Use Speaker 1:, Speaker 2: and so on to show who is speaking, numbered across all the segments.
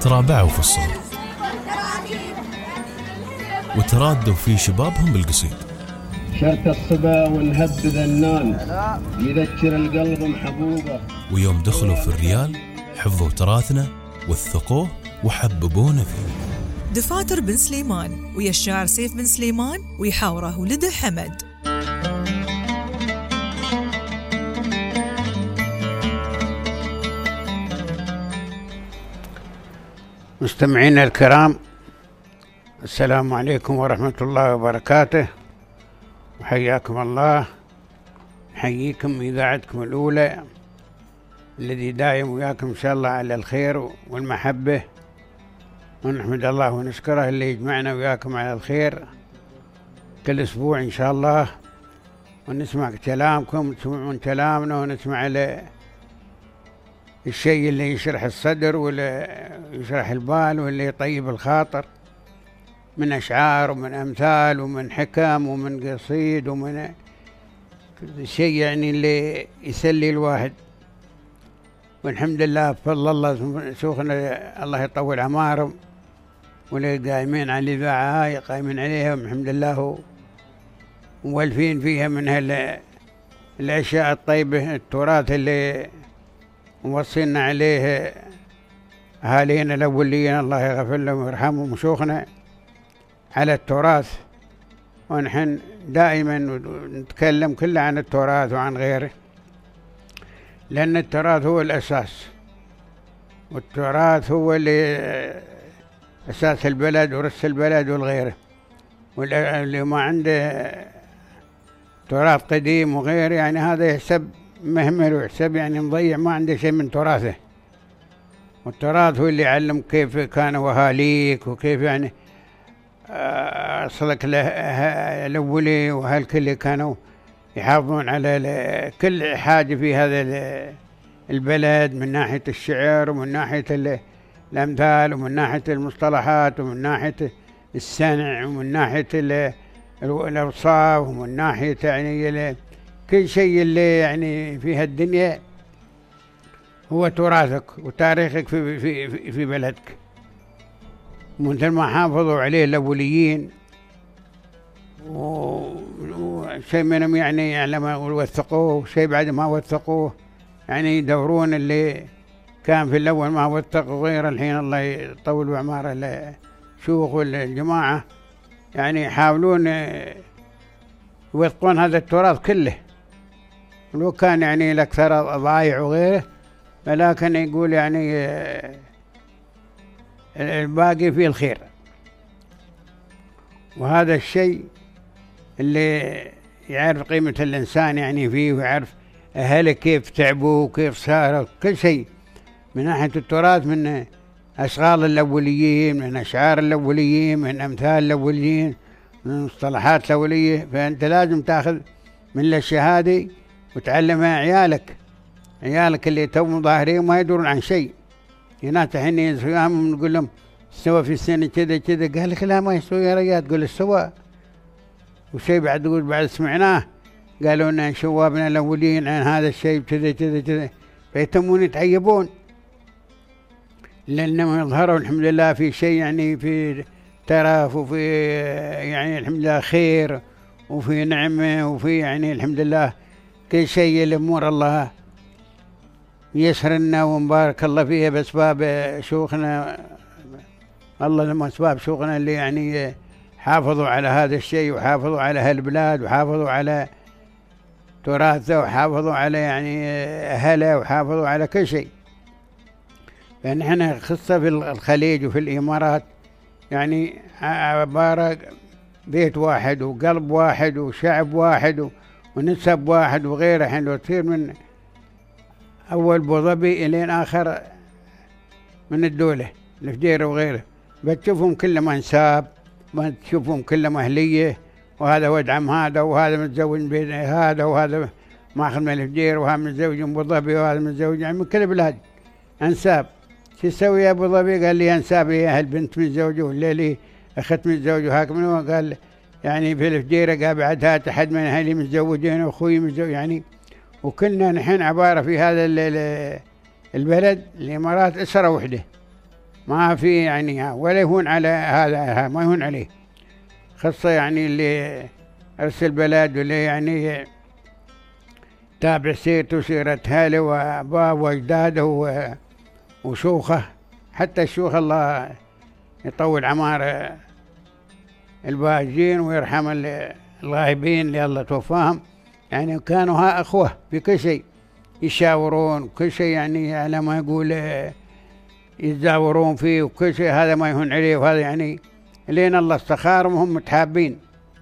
Speaker 1: ترابعوا في الصغر وترادوا في شبابهم بالقصيد.
Speaker 2: شرت الصبا ونهب ذنان يذكر القلب محبوبة.
Speaker 1: ويوم دخلوا في الريال حفظوا تراثنا وثقوه وحببونا فيه.
Speaker 3: دفاتر بن سليمان ويا الشاعر سيف بن سليمان ويحاوره ولده حمد.
Speaker 4: مستمعينا الكرام، السلام عليكم ورحمة الله وبركاته، وحياكم الله. نحييكم إذاعتكم الأولى الذي دايم وياكم إن شاء الله على الخير والمحبة، ونحمد الله ونشكره اللي يجمعنا وياكم على الخير كل أسبوع إن شاء الله، ونسمع كلامكم وتسمعون كلامنا، ونسمع الشيء اللي يشرح الصدر واللي يشرح البال واللي يطيب الخاطر من أشعار ومن أمثال ومن حكم ومن قصيد ومن شيء يعني اللي يسلي الواحد. والحمد لله بفضل الله شيوخنا الله يطول أعمارهم واللي قايمين على الإذاعة هاي قايمين عليها الحمد لله ومولفين فيها من الأشياء الطيبة، التراث اللي موصينا عليه أهالينا الأولين الله يغفر لهم ويرحمهم وشيوخنا على التراث. ونحن دائما نتكلم كله عن التراث وعن غيره، لأن التراث هو الأساس، والتراث هو اللي أساس البلد ورث البلد والغيره. واللي ما عنده تراث قديم وغيره يعني هذا يحسب مهمل ويحسب يعني مضيع، ما عنده شيء من تراثه. والتراث هو اللي يعلم كيف كانوا أهاليك وكيف يعني أصلك الأولي وهالكل كانوا يحافظون على كل حاجة في هذا البلد من ناحية الشعر ومن ناحية الأمثال ومن ناحية المصطلحات ومن ناحية السنع ومن ناحية الأوصاف ومن ناحية يعني كل شيء اللي يعني في هالدنيا هو تراثك وتاريخك في بلدك. مثل ما حافظوا عليه الأوليين وشيء منهم يعني يعلم وثقوه، وشيء بعد ما وثقوه يعني يدورون اللي كان في الأول ما وثقوا غير الحين الله يطول أعمار الشيوخ والجماعة يعني يحاولون يوثقون هذا التراث كله، ولو كان يعني الأكثر ضايع وغيره، ولكن يقول يعني الباقي فيه الخير. وهذا الشيء اللي يعرف قيمة الإنسان يعني فيه، ويعرف أهله كيف تعبوا وكيف ساروا كل شيء من ناحية التراث، من أشغال الأوليين، من أشعار الأوليين، من أمثال الأوليين، من مصطلحات الأولية. فأنت لازم تأخذ من الأشياء هذه وتعلمها عيالك اللي توم ظاهرين ما يدورون عن شيء. هناك حين يسويهم نقول لهم استوى في السنة كذا كذا، قال لك لا ما يستوي يا رجال، تقول استوى. وشيء بعد تقول بعد سمعناه قالوا لنا شوابنا الأولين عن هذا الشيء كذا كذا كذا، فيتمون يتعيبون لأنهم يظهروا الحمد لله في شيء يعني في ترف وفي يعني الحمد لله خير وفي نعمة وفي يعني الحمد لله كل شيء الأمور الله يسر لنا ومبارك الله فيها بأسباب شيوخنا، الله لما أسباب شيوخنا اللي يعني حافظوا على هذا الشيء وحافظوا على هالبلاد وحافظوا على تراثه وحافظوا على يعني أهله وحافظوا على كل شيء. فنحن خصة في الخليج وفي الإمارات يعني عبارة بيت واحد وقلب واحد وشعب واحد ونسب واحد وغيره. حين لو تصير من أول أبوظبي إلين آخر من الدولة الفجيرة وغيره بتشوفهم كلهم أنساب، ما تشوفهم كلهم أهلية، وهذا ولد عم هذا وهذا متزوج بين هذا وهذا ماخذ من الفجير وهذا متزوج من أبو ظبي وهذا متزوج يعني من كل بلاد أنساب. شو تسوي يا أبو ظبي؟ قال لي أنساب هي أهل بنت متزوجة ولا لي أخت متزوجة وهاك. قال يعني في الفجيرة قال بعد هات أحد من أهلي متزوجين وأخوي متزوج يعني. وكنا نحن عبارة في هذا البلد الإمارات أسرة وحدة، ما في يعني ولا يهون على هذا، ما يهون عليه، خاصة يعني اللي أرسل البلد واللي يعني تابع سيرته وسيرة أهله وأباه وأجداده وشوخه، حتى الشيوخ الله يطول عمار الباجين ويرحم الغايبين اللي الله توفاهم، يعني كانوا ها أخوة في كل شيء، يشاورون كل شيء، يعني على ما يقول يتزاورون فيه وكل شيء، هذا ما يهون عليه. وهذا يعني لين الله استخارهم هم متحابين،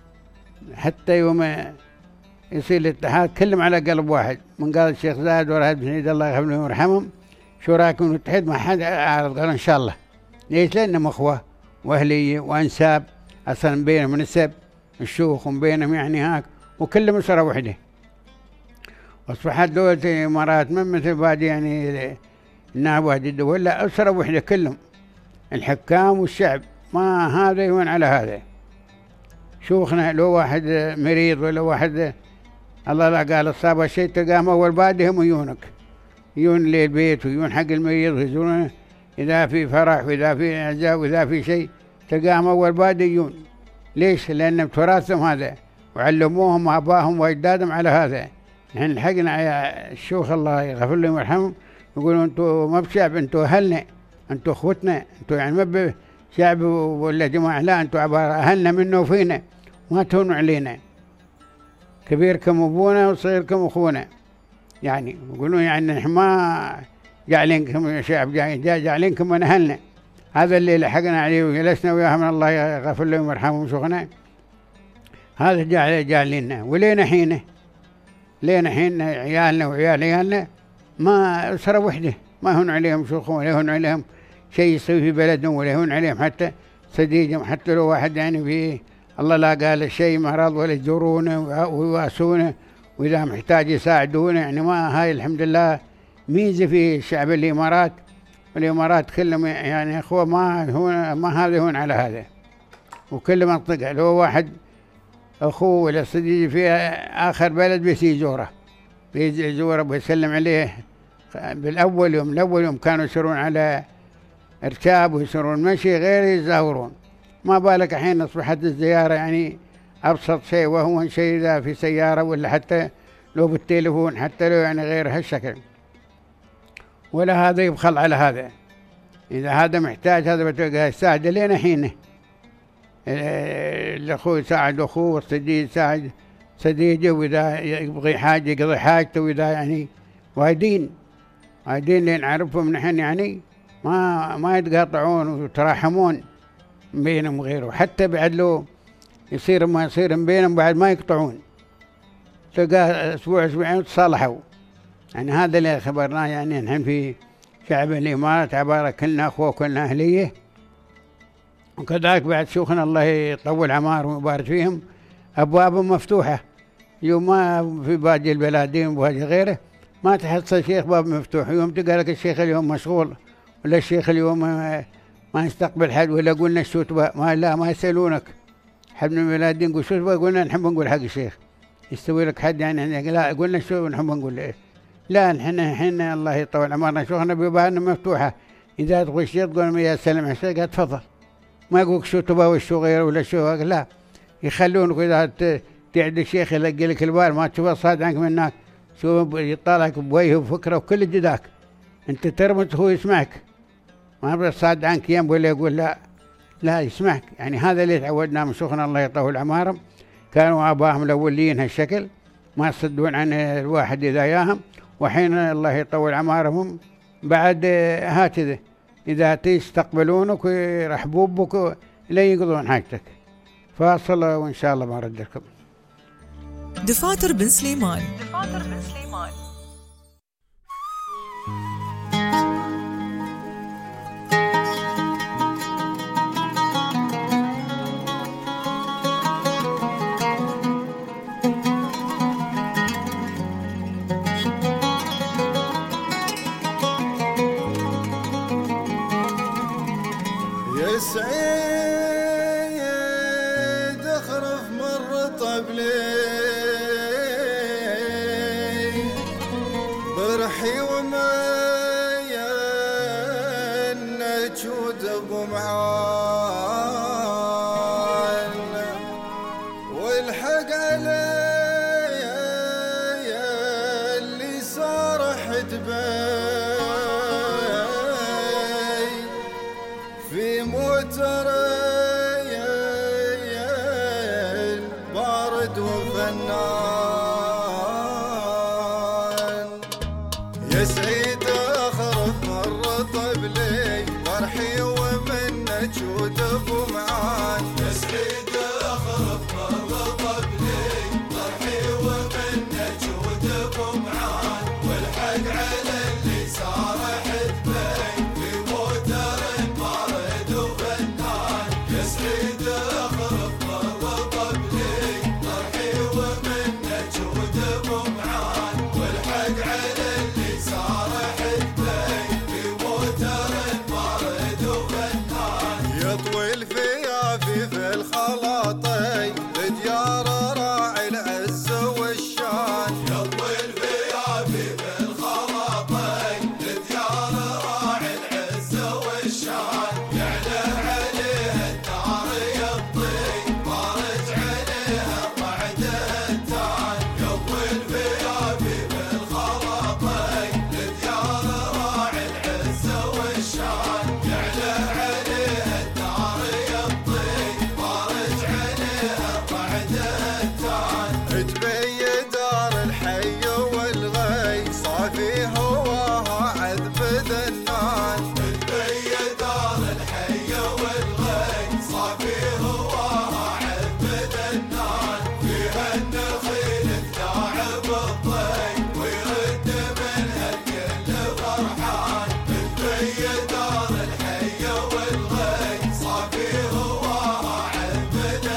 Speaker 4: حتى يوم يصير الاتحاد كلهم على قلب واحد. من قال الشيخ زايد ورهد بن سعيد الله يغفر ويرحمهم شو رايكم نتحد؟ ما حد عارض، قال ان شاء الله. ليش؟ لانهم اخوه واهليه وانساب، اصلا بينهم نسب الشيوخ وبينهم يعني هاك، وكلهم اسره وحده. واصبحت دولة الامارات من مثل باقي يعني النائب واحد الدول، لا اسره وحده كلهم، الحكام والشعب، ما هذا يهون على هذا. شيوخنا لو واحد مريض ولا واحد الله لا قال اصابه شيء، تلقاهم اول بادهم يجونك، يجون للبيت ويجون حق المريض ويزورونه اذا في فرح واذا في عزاء واذا في شيء، تلقاهم اول باد يجون. ليش؟ لان تراثهم هذا وعلموهم ابائهم واجدادهم على هذا. نحن لحقنا على الشيوخ الله يغفر لهم ويرحمهم، يقولوا انتم ما بشعب، انتم اهلنا، انتم اخوتنا، انتم يعني ما بشعب ولا جماعه، لا انتم عباره اهلنا منه وفينا، ما تهونوا علينا، كبيركم ابونا وصغيركم اخونا. يعني يقولون يعني نحن ما جعلينكم شعب، جعلينكم من اهلنا. هذا اللي لحقنا عليه وجلسنا وياهم من الله يغفر لهم ويرحمهم شيوخنا، هذا جعلنا. ولينا حين لينا حين عيالنا وعيال عيالنا ما أسرة وحدة، ما يهون عليهم شيوخهم ولا يهون عليهم شيء يسوي في بلدهم، ولا يهون عليهم حتى صديقهم، حتى لو واحد يعني في الله لا قال شيء مرض ولا يزورونه ويواسونه، وإذا محتاج يساعدونه. يعني ما هاي الحمد لله ميزة في شعب الإمارات، والإمارات كلهم يعني أخوة، ما هذا يهون على هذا. وكل منطقة لو واحد أخوه ولا صديقي في آخر بلد بيزوره بيسلم عليه. بالأول يوم كانوا يسيرون على إركاب ويسيرون مشي غير يزاورون، ما بالك الحين أصبحت الزيارة يعني أبسط شيء، وهو شيء إذا في سيارة ولا حتى لو بالتليفون، حتى لو يعني غير هالشكل. ولا هذا يبخل على هذا، إذا هذا محتاج هذا بتلقاه يساعد لنا حينه. الأخوة يساعد أخوه، والصديق يساعد صديقه، وإذا يبغي حاجة يقضي حاجته، وإذا يعني وايدين اللي نعرفهم نحن يعني ما يتقاطعون ويتراحمون بينهم وغيره، حتى بعد لو يصير ما يصير بينهم بعد ما يقطعون، تلقاه أسبوع أسبوعين تصالحوا. يعني هذا اللي خبرناه، يعني نحن في شعب الإمارات عبارة كلنا أخوة كلنا أهلية. وكذلك بعد شيوخنا الله يطول عمارهم ويبارك فيهم أبوابهم مفتوحة. يوم ما في باقي البلادين وباقي غيره ما تحصل شيخ باب مفتوح، يوم تلقى لك الشيخ اليوم مشغول، ولا الشيخ اليوم ما يستقبل حد، ولا قلنا شو تبغى، ما يسألونك. حد من البلادين يقول شو تبغى، قلنا نحب نقول حق الشيخ، يستوي لك حد يعني لا قلنا شو نحب نقول إيه. لا نحن الله يطول عمرنا شيوخنا بيباننا مفتوحة، إذا تبغى شيء تقول يا سلام على الشيخ تفضل، ما يقولك شو تبغى وشو غير ولا شو، لا يخلونك إذا تعد الشيخ يلقي لك البال ما تشوفه صاد عنك من هناك، شو يطالعك بوجهه وفكره وكل جداك، أنت ترمت هو يسمعك، ما بس صاد عنك يم ولا يقول لا يسمعك. يعني هذا اللي تعودنا من شيوخنا الله يطول عمارهم، كانوا آبائهم الأولين هالشكل، ما يصدون عن الواحد إذا ياهم. وحين الله يطول عمارهم بعد هكذا إذا تستقبلونك ويرحبوا بك لا يقضون حاجتك. فاصل وإن شاء الله ما رد لكم.
Speaker 3: دفاتر بن سليمان.
Speaker 5: سعيد اخرف مر طبلي برحي وما النجود ابو معان والحق علي اللي صار حدبي في موتري بارد وفنان يا سعيد اخرف مر طيب لي فرحي ومن نجود ابو معان يا سعيد اخرف مر طيب لي فرحي ومن نجود ابو معان والحق على اللي صار حدبي في موتر بارد وفنان يا سعيد اخرف مر طيب لي فرحي ومن نجود ابو معان والحق على اللي صار حدبي في موتر بارد وفنان يطوي الفيافي في الخلاطي بديار راعي العز والشان يطوي الفيافي في الخلاطي بديار راعي العز والشان يعلى عليه الدار يطي بارج عليها الرعد التان يطوي الفيافي في الخلاطي بديار راعي العز والشان يعلى عليه الدار يطي بارج عليها الرعد التان حدبي دار الحي والغي صافي هواها عذب ذنان حدبي دار الحي والغي صافي هواها عذب ذنان فيها النخيل الثاعب الضي ويرد منها الكل فرحان حدبي دار الحي والغي صافي هواها عذب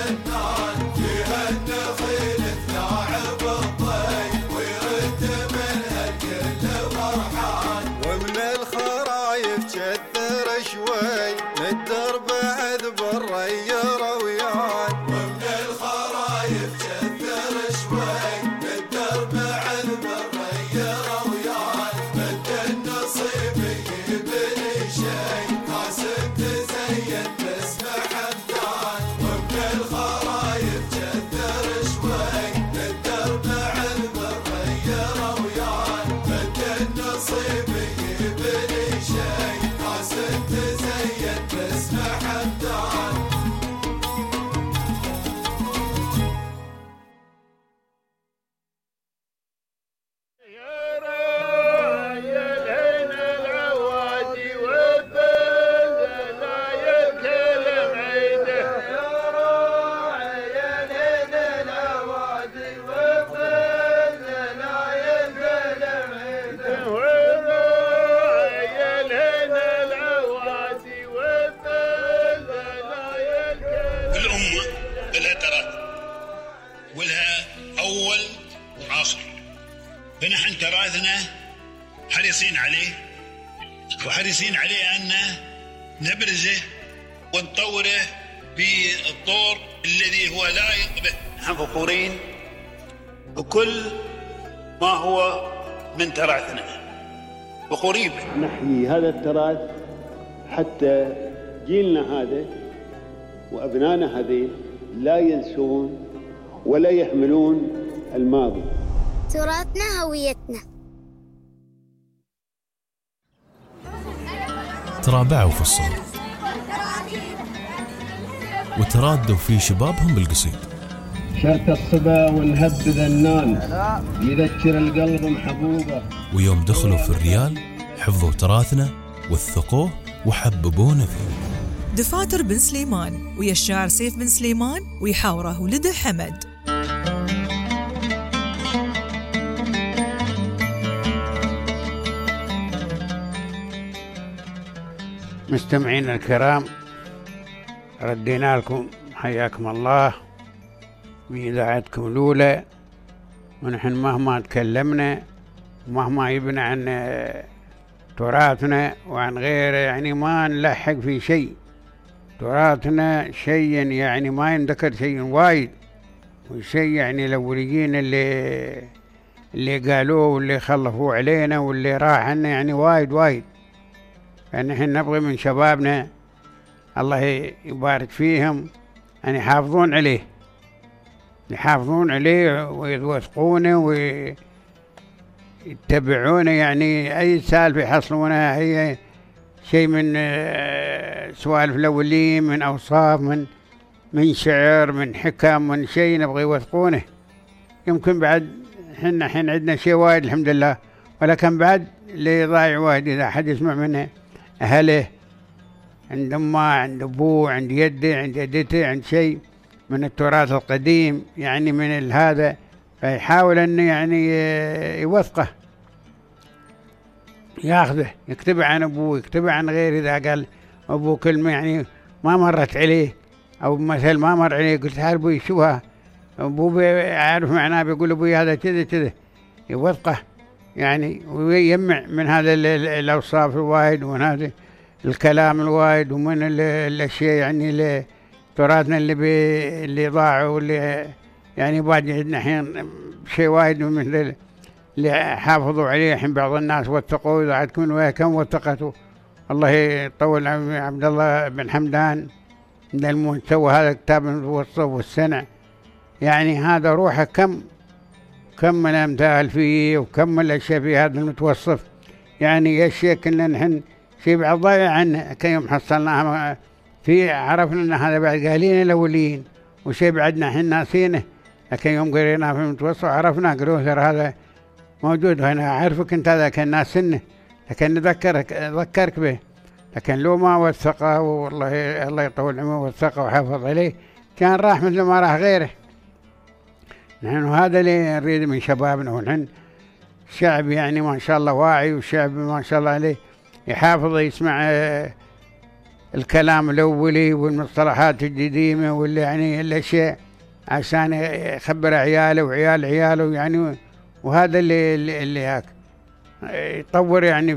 Speaker 5: ذنان فيها النخيل الثاعب الضي ويرد منها الكل فرحان ومن الخرايف كثر شوي للدرب عذب الري رويان ومن الخرايف كثر شوي للدرب عذب الري رويان مد النصيب يجيب لي شي قاسم تزين باسم حمدان ومن الخرايف كثر شوي للدرب عذب الري رويان مد النصيب يجيب لي شي قاسم تزين باسم حمدان
Speaker 6: الأمة لها تراث ولها أول وآخر فنحن تراثنا حريصين عليه وحريصين عليه أن نبرزه ونطوره بالطور الذي هو لائق به. نحن فخورين بكل ما هو من تراثنا فخورين به.
Speaker 7: نحيي هذا التراث حتى جيلنا هذا وأبنائنا هذه لا ينسون ولا يحملون الماضي.
Speaker 8: تراثنا هويتنا.
Speaker 1: ترابعوا في الصوت وترادوا في شبابهم بالقصيد.
Speaker 2: شرط الصبا والهب ذنان يذكر القلب محبوبه.
Speaker 1: ويوم دخلوا في الريال حفظوا تراثنا وثقوه وحببونا فيه.
Speaker 3: دفاتر بن سليمان ويا الشاعر سيف بن سليمان ويحاوره ولده حمد.
Speaker 4: مستمعين الكرام، ردينا لكم حياكم الله بإذاعتكم الأولى، ونحن مهما تكلمنا ومهما يبنى عن تراثنا وعن غيره يعني ما نلحق في شيء. تراثنا شيء يعني ما ينذكر شيء وايد، وشيء يعني الأوليين اللي قالوه واللي خلفوه علينا واللي راح عنا يعني وايد. فنحن نبغي من شبابنا الله يبارك فيهم أن يحافظون عليه ويوثقونه ويتبعونه، يعني أي سالفة يحصلونها، أي شيء من سوالف الأولين، من أوصاف، من شعر، من حكم، من شيء نبغي يوثقونه. يمكن بعد حين عندنا شيء وايد الحمد لله، ولكن بعد اللي ضايع وايد إذا حد يسمع منه أهله، عند أمه، عند أبوه، عند يده، عند يدته، عند شيء من التراث القديم، يعني من هذا، فيحاول أنه يعني يوثقه، ياخذه، يكتبه عن أبوه، يكتبه عن غيره. إذا قال أبوه كلمة يعني ما مرت عليه، أو مثل ما مر عليه، قلت هل أبوي شوها، أبوه عارف معناه، بيقول أبوي هذا كذا، يوثقه يعني، ويجمع من هذا الأوصاف الوايد، ومن هذا الكلام الوايد، ومن الأشياء يعني تراثنا اللي ضاعوا، واللي يعني باقي عندنا الحين شيء وايد من اللي حافظوا عليه الحين. بعض الناس وثقوا، إذا عندكم وياه كم وثقته، الله يطول عبد الله بن حمدان من الموت سوى هذا الكتاب المتوسط والسنع، يعني هذا روحه كم من الأمثال فيه، وكم من الأشياء في هذا المتوسط، يعني أشياء كنا نحن شيء بعد ضايع عنه، كي يوم حصلناها في عرفنا أن هذا بعد قالين الأولين، وشيء بعدنا حين ناسينه، لكن يوم قريناه في المتوسط عرفنا، قالوا ترى هذا موجود هنا، أعرفك أنت هذا كان ناسنه، لكن ذكرك به، لكن لو ما وثقه، والله الله يطول عمره، وثقه وحافظ عليه، كان راح مثل ما راح غيره. نحن هذا اللي نريد من شبابنا، ونحن شعب يعني ما شاء الله واعي، وشعب ما شاء الله عليه يحافظ، يسمع الكلام الأولي والمصطلحات القديمة، واللي يعني الأشياء عشان يخبر عياله وعيال عياله يعني، وهذا اللي هاك يطور يعني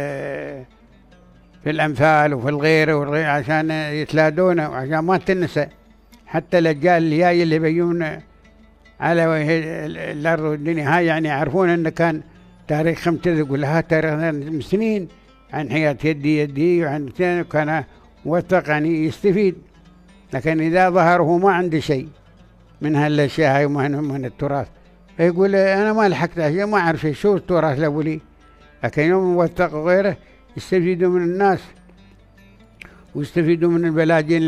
Speaker 4: في الأمثال وفي الغير عشان يتلادونه، وعشان ما تنسى حتى الأجيال اللي جاي اللي بيجون على وجه الأرض والدنيا هاي، يعني يعرفون أن كان تاريخ خمسة، يقول لها تاريخ من سنين عن حياة يدي وعن سنين، وكان موثق يعني يستفيد. لكن إذا ظهر هو ما عنده شيء من هالأشياء هاي من التراث، فيقول أنا ما لحقت أشياء، ما أعرف شو التراث الأولي. لكن يوم موثق غيره يستفيدوا من الناس، ويستفيدوا من البلاجين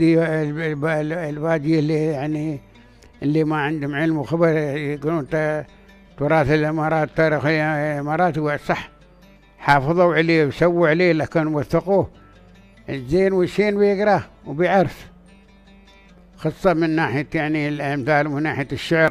Speaker 4: البادية اللي يعني اللي ما عندهم علم وخبر، يقولون تراث الإمارات، تاريخ الإمارات هو صح، حافظوا عليه وسووا عليه، لكن وثقوه الزين والشين بيقراه وبيعرف، خاصة من ناحية يعني الأمثال، ومن ناحية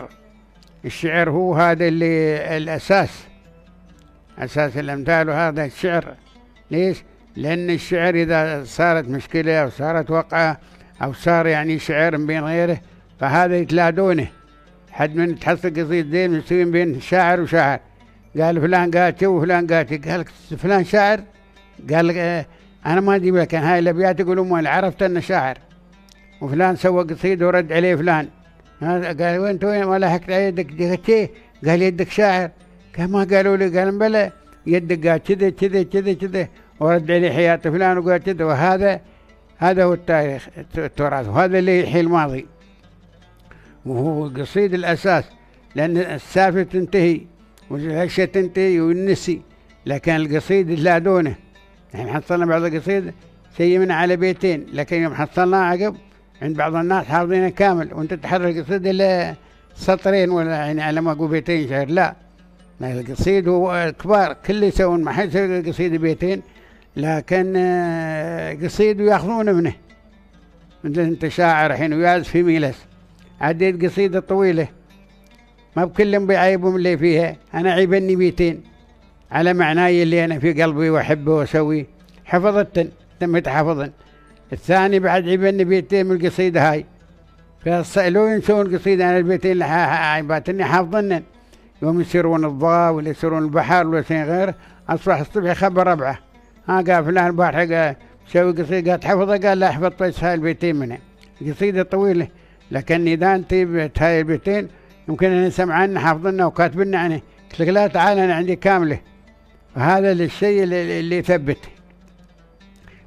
Speaker 4: الشعر هو هذا اللي الأساس، أساس الأمثال، وهذا الشعر. ليش؟ لأن الشعر إذا صارت مشكلة أو صارت وقعة أو صار يعني شعر بين غيره، فهذا يتلادونه. حد من تحصل قصيدة زين مسوين بين شاعر وشاعر، قال فلان قال شو وفلان قال، قال فلان شاعر، قال أنا ما أجيب لك هاي الأبيات، يقولون ما عرفت أنه شاعر، وفلان سوى قصيدة ورد عليه فلان، قال وين ما لحقت على يدك، قال يدك شاعر، قال ما قالوا لي، قال بلى يدك قال كذا ورد عليه حياة فلان وقال كذا. وهذا هو التاريخ التراث، وهذا اللي يحيي الماضي، وهو قصيد الأساس، لأن السالفة تنتهي والأشياء تنتهي والنسي، لكن القصيد لا دونه. يعني حصلنا بعض القصيد شيء من على بيتين، لكن يوم حصلنا عقب عند بعض الناس حافظينه كامل، وانت تحرر القصيد إلا سطرين ولا يعني على ما أقول بيتين شعر، لا القصيد هو كبار كل يسوون، ما حد يسوي القصيد بيتين، لكن قصيد ويأخذونه منه. مثل انت شاعر الحين ويعزف في ميلس، عديت قصيدة طويلة ما بكلهم بيعيبهم اللي فيها، أنا عيبني بيتين على معناي اللي أنا في قلبي وأحبه وأسويه، حفظتن تمت حفظا. الثاني بعد عيبني بيتين من القصيدة هاي، فسألوا ينسون قصيدة عن البيتين اللي عيباتني حافظنن، يوم يسيرون الضاء ولا يسيرون البحر ولا شيء غيره، أصبح الصبح خبر ربعه، قال فلان البارحة قال سوي قصيدة، قال تحفظها، قال لا أحفظ طيس هاي البيتين منها، قصيدة طويلة، لكن إذا أنت هاي البيتين يمكن أن نسمع عنه حافظنا وكاتبنا عنه، قلت لك لا تعال أنا عندي كاملة. فهذا الشيء اللي يثبت،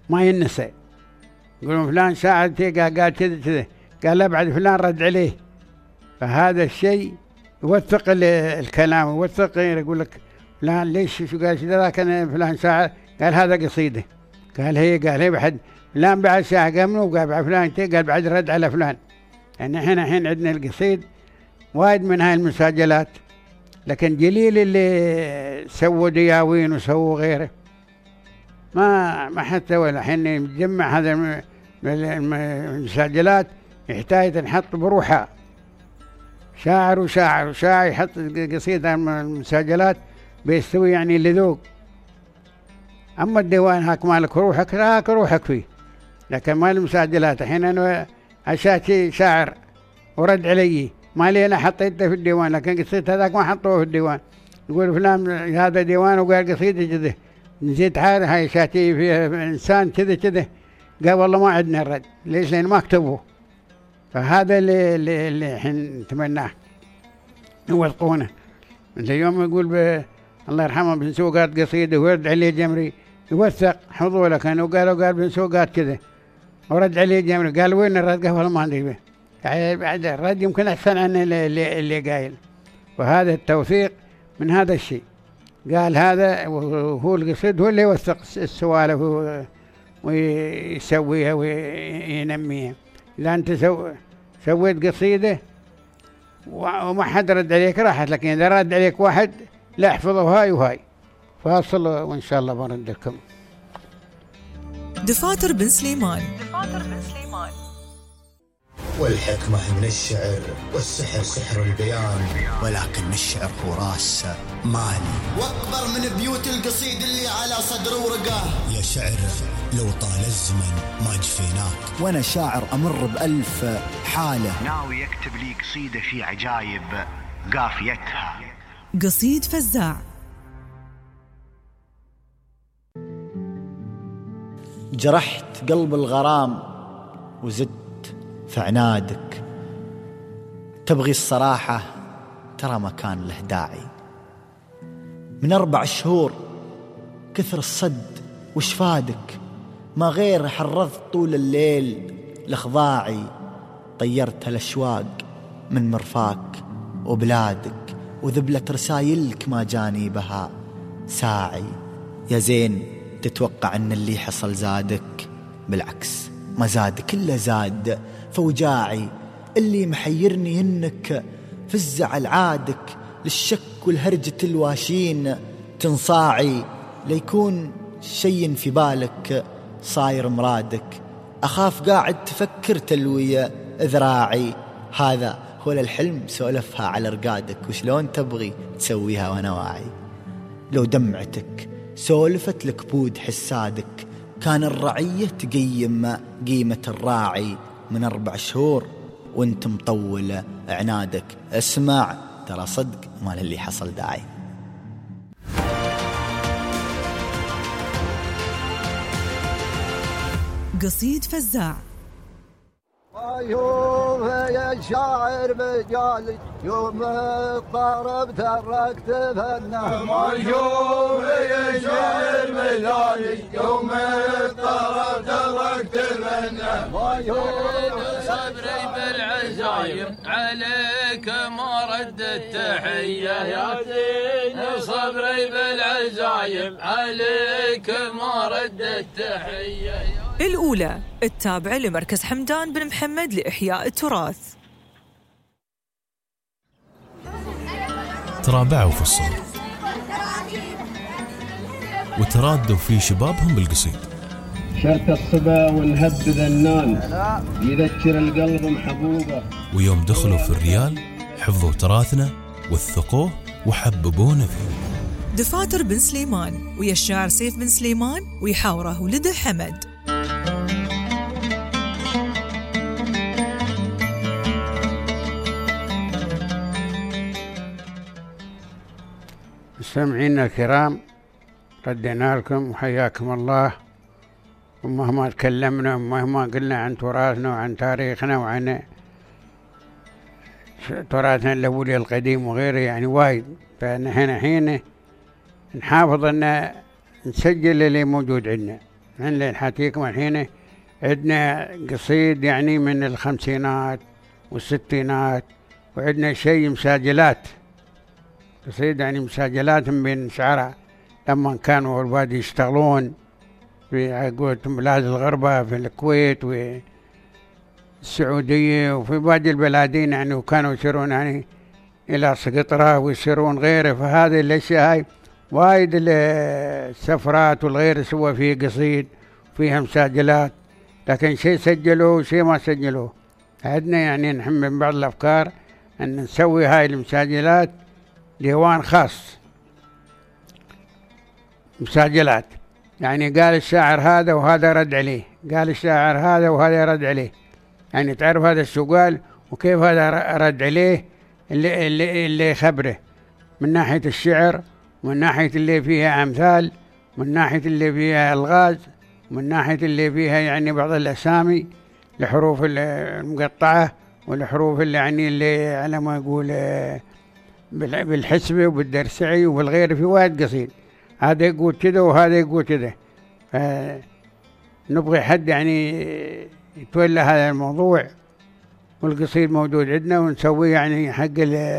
Speaker 4: ما ينسى. يقولون فلان شاعر قال كذا، قال لا بعد فلان رد عليه. فهذا الشيء يوثق الكلام، يوثق. يقول لك فلان ليش شو قال كذا، كان فلان شاعر قال هذا قصيدة، قال هي بعد فلان بعد شاعر قال منو، قال بعد فلان قال بعد رد على فلان. يعني احنا الحين عندنا القصيد وايد من هاي المسجلات، لكن جليل اللي سووا دياوين وسووا غيره ما حتى ولا. حين نجمع هذا المسجلات يحتاج تنحط بروحها، شاعر يحط قصيدة المسجلات بيستوي يعني اللي ذوق. أما الديوان هاك مالك روحك، هاك روحك فيه، لكن مال المسجلات الحين أنا أشاتي شاعر ورد علي مالي أنا حطيته في الديوان، لكن قصيدة هذاك ما حطوه في الديوان. يقول فلان هذا ديوان وقال قصيدة كذا، نسيت عارف هاي شاتي فيها إنسان كذا، قال والله ما عندنا الرد. ليش؟ لأن ما كتبوه. فهذا اللي الحين نتمناه يوثقونه. مثل يوم يقول الله يرحمه بن سوقات قصيدة ورد عليه جمري، يوثق حضوره. كانوا قال بن سوقات كذا ورد عليه جمري، قال وين الرد؟ قال والله ما عندي به. يعني بعد الرد يمكن أحسن عن اللي قايل. وهذا التوثيق من هذا الشيء. قال هذا وهو القصيد هو اللي يوثق السوالف ويسويها وينميها. إذا أنت سويت قصيدة وما حد رد عليك راحت، لكن إذا رد عليك واحد لا احفظوا هاي وهاي. فاصل وإن شاء الله برد لكم.
Speaker 3: دفاتر بن سليمان.
Speaker 9: والحكمة من الشعر والسحر سحر البيان، ولكن الشعر هو راس مالي
Speaker 10: واكبر من بيوت القصيد اللي على صدر ورقاه.
Speaker 9: يا شعر لو طال الزمن ما جفيناك،
Speaker 11: وانا شاعر امر بألف حالة،
Speaker 12: ناوي يكتب لي قصيدة في عجايب قافيتها.
Speaker 3: قصيد فزاع.
Speaker 11: جرحت قلب الغرام وزدت في عنادك، تبغي الصراحة ترى ما كان له داعي. من 4 شهور كثر الصد وشفادك، ما غير حرضت طول الليل لخضاعي. طيرت الأشواق من مرفاك وبلادك، وذبلت رسايلك ما جاني بها ساعي. يا زين تتوقع أن اللي حصل زادك، بالعكس ما زاد كله زاد. فوجاعي اللي محيرني إنك في الزعل عادك، للشك والهرجة الواشين تنصاعي. ليكون شي في بالك صاير مرادك، أخاف قاعد تفكر تلوي ذراعي. هذا هو الحلم سولفها على رقادك، وشلون تبغي تسويها وانا واعي. لو دمعتك سولفت لك بود حسادك، كان الرعية تقيم قيمة الراعي. من 4 شهور وانت مطول عنادك، اسمع ترى صدق ما للي حصل داعي.
Speaker 3: قصيد فزاع.
Speaker 13: يوم يا شاعر مجالي، يوم الطرب تركت فنه.
Speaker 5: يوم يا شاعر مجالي، يوم الطرب تركت فنه.
Speaker 14: صبري بالعزايم عليك ما رد التحية يا زين. صبري بالعزايم عليك ما رد التحية.
Speaker 3: الأولى التابعة لمركز حمدان بن محمد لإحياء التراث.
Speaker 1: ترابعوا في الصوت وترادوا في شبابهم بالقصيد.
Speaker 2: شرط الصبا والهب ذنان يذكر القلب محبوبة.
Speaker 1: ويوم دخلوا في الريال حفظوا تراثنا وثقوه وحببونا فيه.
Speaker 3: دفاتر بن سليمان ويا الشاعر سيف بن سليمان ويحاوره ولده حمد.
Speaker 4: مستمعينا الكرام، ردينا لكم وحياكم الله. ومهما تكلمنا ومهما قلنا عن تراثنا وعن تاريخنا وعن تراثنا الأولي القديم وغيره يعني وايد، فنحن حين نحافظ أن نسجل اللي موجود عندنا، الحين حاتيكم الحين عندنا قصيد يعني من الخمسينات والستينات، وعندنا شيء مساجلات، قصيد يعني مساجلات من شعراء لما كانوا الواد يشتغلون في عقولتهم بلاد الغربة في الكويت والسعودية وفي باقي البلادين يعني، وكانوا يسيرون يعني إلى سقطرة ويسيرون غيره. فهذه الأشياء هاي وايد السفرات والغير سوى فيه قصيد فيها مساجلات، لكن شيء سجلوه وشيء ما سجلوه. عندنا يعني نحن من بعض الأفكار أن نسوي هاي المساجلات ديوان خاص مساجلات، يعني قال الشاعر هذا وهذا رد عليه، قال الشاعر هذا وهذا رد عليه، يعني تعرف هذا شو قال وكيف هذا رد عليه، اللي يخبره من ناحية الشعر، من ناحية اللي فيها أمثال، من ناحية اللي فيها ألغاز، من ناحية اللي فيها يعني بعض الأسامي الحروف المقطعة والحروف اللي يعني اللي على ما يقول بالحسبة وبالدرسعي وبالغير، في واحد قصيد هذا يقول كذا وهذا يقول كذا. نبغي حد يعني يتولى هذا الموضوع، والقصيد موجود عندنا ونسويه يعني حق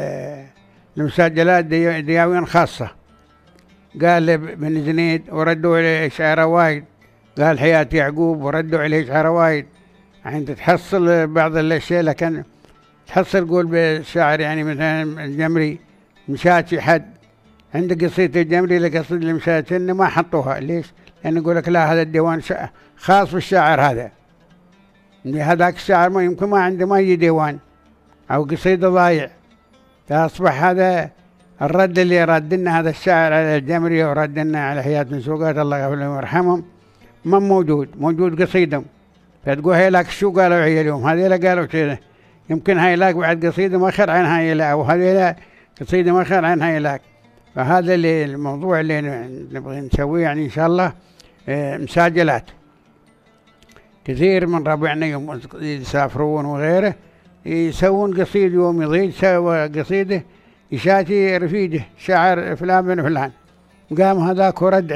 Speaker 4: المسجلات دياوين خاصة. قال بن زنيد وردوا عليه شعر وايد، قال حياة يعقوب وردوا عليه شعر وايد، يعني تحصل بعض الأشياء، لكن تحصل قول بالشاعر يعني مثلا الجمري مشاتي حد عند قصيدة الجمري لقصيدة المشاتي إنه ما حطوها. ليش؟ لأن يقول لك لا هذا الديوان خاص بالشاعر هذا، هذاك الشاعر ما يمكن ما عنده ما يجي ديوان أو قصيدة ضايع. فأصبح هذا الرد اللي رد لنا هذا الشاعر على الجمري ورد لنا على حياة بن سوقات الله يغفر لهم ويرحمهم ما موجود قصيدهم. فتقول هيلاك شو قالوا عيالهم، هذيلا قالوا كذا، يمكن هيلاك بعد قصيدة ما خير عن هيلا، أو هذيلا قصيدة ما خير عن هيلاك. فهذا اللي الموضوع اللي نبغي نسويه يعني إن شاء الله. مساجلات كثير من ربعنا يوم يسافرون وغيره يسوون قصيد، يوم يضيج سوى قصيدة يشاتي رفيجه شاعر فلان بن فلان، قام هذاك ورد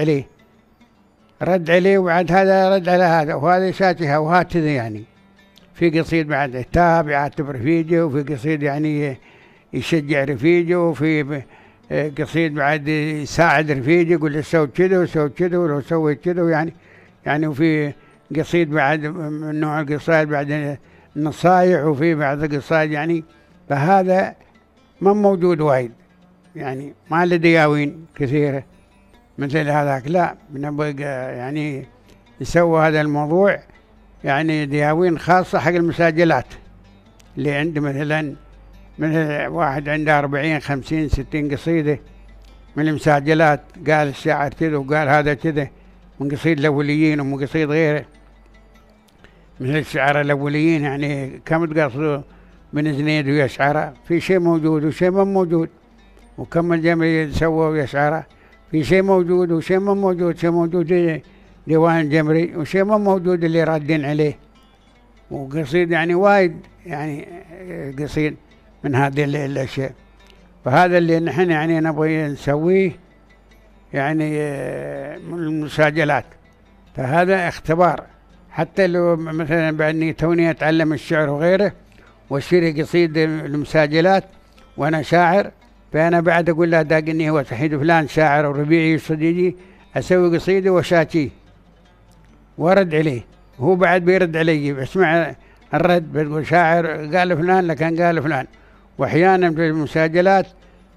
Speaker 4: عليه وبعد هذا رد على هذا وهذا يشاتيها وهكذا. يعني في قصيد بعد يتاب يعاتب رفيجه، وفي قصيد يعني يشجع رفيجه، وفي قصيد بعد يساعد رفيجه يقول له سوي كذا وسوي كذا ولو سويت كذا، يعني وفي قصيد بعد من نوع القصائد بعد النصايح، وفي بعض القصائد يعني. فهذا ما موجود وايد، يعني ما له دياوين كثيرة مثل هذاك. لا بنبغى يعني يسوي هذا الموضوع يعني دياوين خاصة حق المساجلات اللي عنده مثلا واحد عنده 40 50 60 قصيدة من المساجلات، قال الشاعر كذا وقال هذا كذا، من قصيد الأوليين ومن قصيد غيره مثل الشعراء الأوليين. يعني كم تقصدوا بن زنيد ويشعراء في شيء موجود وشيء ما موجود، وكم الجمري سووا ويشعراء في شيء موجود وشيء ما موجود، شيء موجود ديوان الجمري وشيء ما موجود اللي رادين عليه. وقصيد يعني وايد يعني قصيد من هذه الأشياء. فهذا اللي نحن يعني نبغي نسويه يعني من المساجلات. فهذا اختبار، حتى لو مثلا بعدني توني أتعلم الشعر وغيره واشتري قصيد المساجلات وأنا شاعر، فأنا بعد أقول له داقني هو سحيد فلان شاعر وربيعي صديقي، أسوي قصيدة وشاتيه ورد عليه، هو بعد بيرد علي بسمع الرد بتقول شاعر قال فلان لكن قال فلان. وأحيانا في المساجلات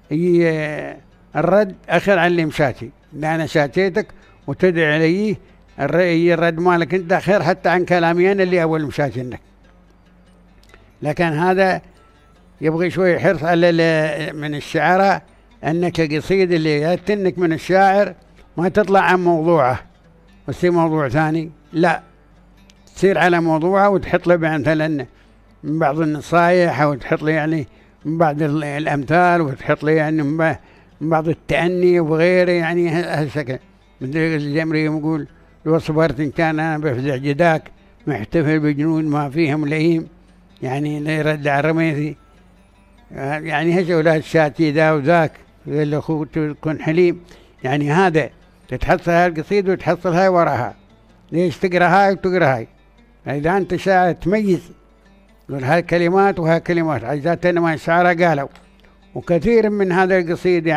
Speaker 4: الرد أخر عن اللي مشاتي، لا أنا شاتيتك وتدعي علي الرد مالك أنت خير حتى عن كلامي أنا اللي أول مشاتينك. لكن هذا يبغي شوي حرص على من الشعراء أنك قصيد اللي يتنك من الشاعر ما تطلع عن موضوعه وتصير موضوع ثاني، لا تصير على موضوعه وتحط له مثلا من بعض النصائح أو تحط له يعني من بعض الأمثال وتحط له يعني من بعض التأني وغيره. يعني هالشكل مثل الجمري يقول لو صبرت إن كان أنا بفزع جداك محتفل بجنود ما فيهم لئيم، يعني لا يرد على رميثي، يعني هسه أولاد شاتي ذا وذاك قال له أخوك تكون حليم. يعني هذا تتحصل هاي القصيدة وتحصل هاي وراها، ليش تقرأ هاي وتقرأ هاي؟ إذا أنت شاعر تميز تقول هاي كلمات وهاي كلمات. عجزتنا ما الشعراء قالوا، وكثير من هذا القصيد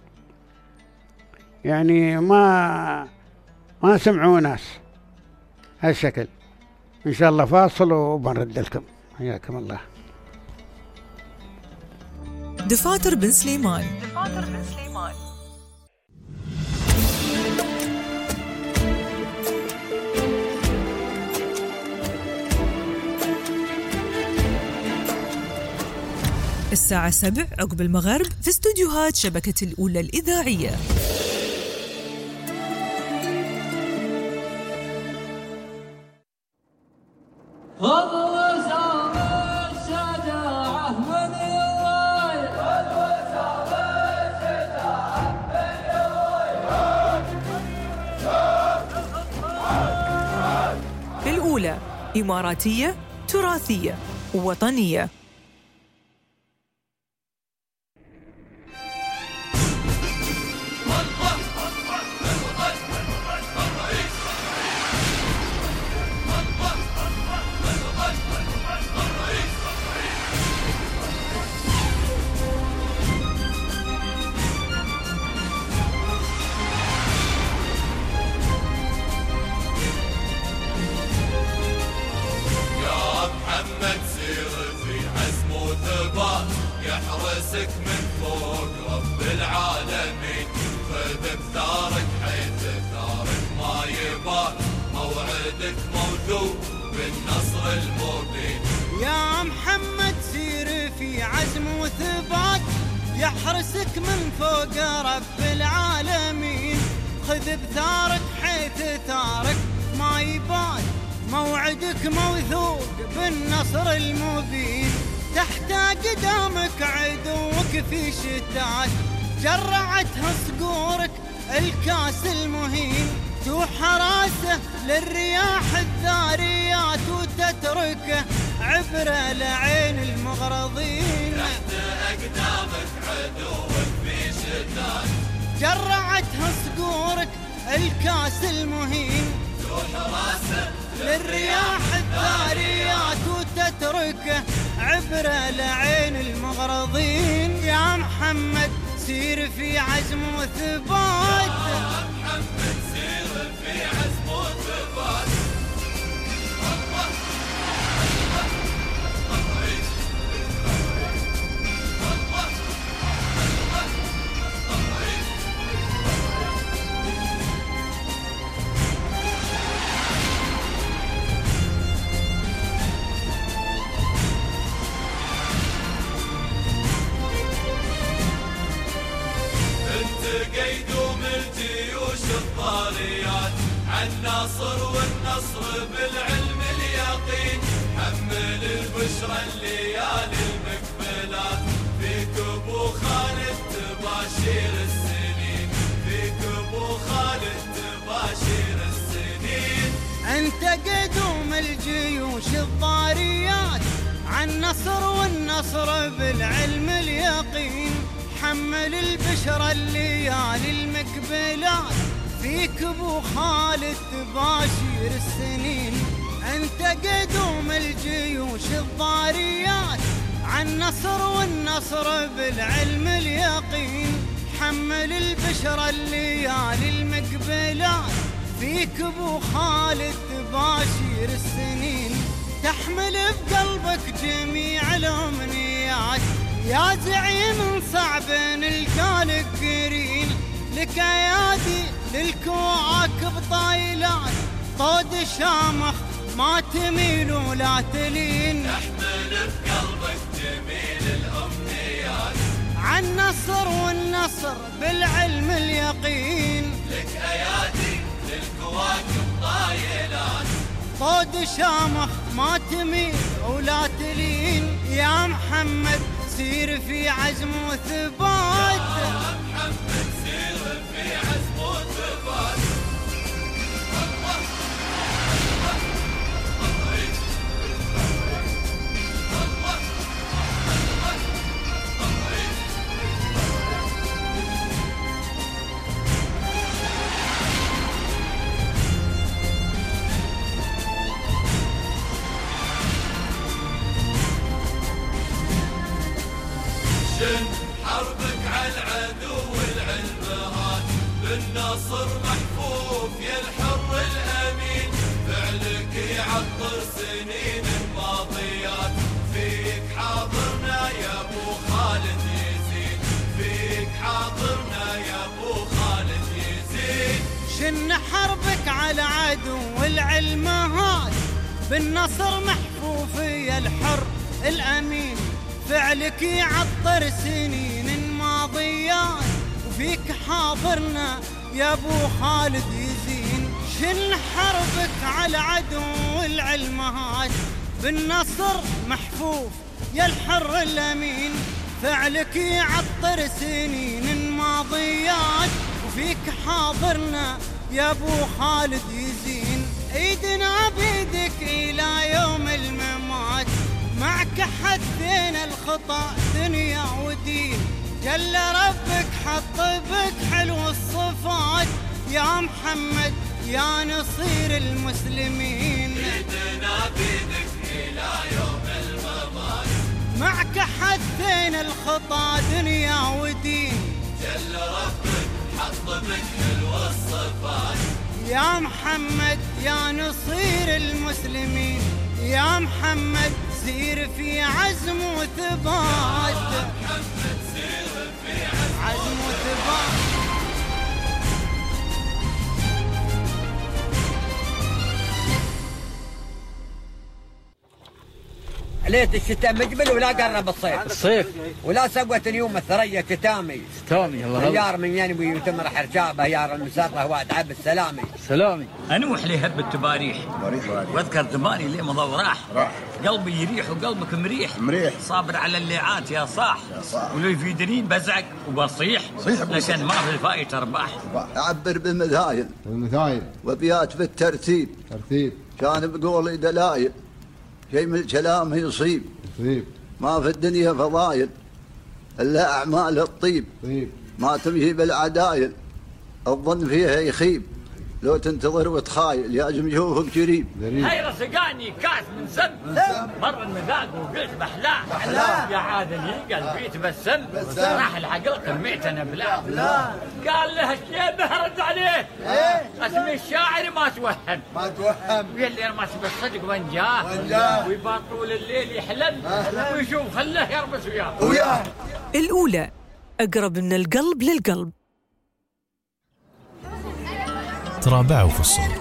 Speaker 4: يعني ما سمعوا ناس هالشكل. إن شاء الله فاصل وبنرد لكم. حياكم الله.
Speaker 3: دفاتر بن سليمان. دفاتر بن سليمان. الساعة 7 عقب المغرب في استوديوهات شبكة الأولى الإذاعية. الأولى إماراتية، تراثية، وطنية.
Speaker 5: يحرسك من فوق رب العالمين، خذ بثارك حيث ثارك ما يبان، موعدك موثوق بالنصر المبين.
Speaker 15: يا محمد سير في عزم وثبات، يحرسك من فوق رب العالمين، خذ بثارك حيث ثارك ما يبان، موعدك موثوق بالنصر المبين. تحت قدامك عدوك في شتات، جرعتها صقورك الكاس المهين، توح راسه للرياح الذاريات وتتركه عبرة لعين المغرضين.
Speaker 5: تحت أقدامك عدوك في شتات،
Speaker 15: جرعتها صقورك الكاس المهين،
Speaker 5: توح راسه
Speaker 15: للرياح الذاريات وتتركه عبرة لعين المغرضين. يا محمد سير في عزم وثبات،
Speaker 5: يا محمد سير في عزم وثبات. قيدوم الجيوش الطاريات، عالناصر والنصر بالعلم اليقين، حمل البشرى الليالي المقبلات، فيك ابو خالد تباشير السنين، فيك ابو خالد تباشير السنين.
Speaker 15: انت قدوم الجيوش الضاريات، عالنصر والنصر بالعلم اليقين، حمل البشرى الليالي المقبلات، فيك ابو خالد تباشير السنين. انت قدوم الجيوش الضاريات، عالنصر والنصر بالعلم اليقين، حمل البشرى الليالي المقبلات، فيك ابو خالد تباشير السنين. تحمل بقلبك جميع الامنيات، يا زعيم صعب نلقالك قرين، لك ايادي للكواكب طايلات، طود شامخ ما تميل ولا تلين.
Speaker 5: تحمل بقلبك جميل الامنيات،
Speaker 15: عالنصر والنصر بالعلم اليقين،
Speaker 5: لك ايادي للكواكب طايلات،
Speaker 15: طود شامخ ما تميل ولا تلين. يا محمد سير في عزم وثبات،
Speaker 5: يا محمد سير في عزم وثبات. ياسين حربك على العدو والعلمهات بالنصر محفوف يا الحر الأمين فعلك يعطر سنين الماضيات فيك حاضرنا يا أبو خالد يزيد فيك حاضرنا يا أبو خالد يزيد
Speaker 15: شن حربك على عدو العلمهات بالنصر محفوف يا الحر الأمين فعلك يعطر سنين الماضيات وفيك حاضرنا يا أبو خالد يزين شن حربك على عدو العلمهات بالنصر محفوف يا الحر الأمين فعلك يعطر سنين الماضيات وفيك حاضرنا يا أبو خالد يزين ايدنا بيدك إلى يوم الممات معك حدينا الخطأ دنيا ودين جل ربك حط بك حلو الصفات يا محمد يا نصير المسلمين
Speaker 5: ايدنا بيدك إلى يوم الممات
Speaker 15: معك حدينا الخطأ دنيا ودين
Speaker 5: جل ربك حط بك حلو الصفات
Speaker 15: يا محمد يا نصير المسلمين يا محمد سير في عزم وثبات
Speaker 5: محمد سير في
Speaker 15: عزم وثبات
Speaker 16: ليت الشتاء مجبل ولا قرب الصيف ولا سقوت اليوم الثريا كتامي
Speaker 17: الله
Speaker 16: يار من ينوي وتمر حرجابه يار المسره وادعب السلامي
Speaker 17: انوح لي هب التباريح واذكر زماني اللي مضى وراح قلبي يريح وقلبك مريح صابر على الليعات يا صاح ولو يفيدني بزعق وبصيح لكن ما في الفايت ارباح
Speaker 13: اعبر بالمثايل وابيات بالترتيب كان بقولي دلايل شيء من الكلام يصيب ما في الدنيا فضايل إلا أعمال الطيب ما تمشي بالعدايل الظن فيها يخيب لو تنتظر وتخايل لازم يشوفك قريب
Speaker 17: هاي رسقاني كاس من سم مر المذاق وقلت بحلاه يا عادل قلبي تبسم راح العقل قميت انا بلا قال له الشيبه رد عليه اسمي الشاعر ما توهم ويا اللي ما تبي الصدق وين جاه ويبقى طول الليل يحلم ويشوف خله يربس وياه
Speaker 3: الأولى أقرب من القلب للقلب.
Speaker 1: ترابعوا في الصغر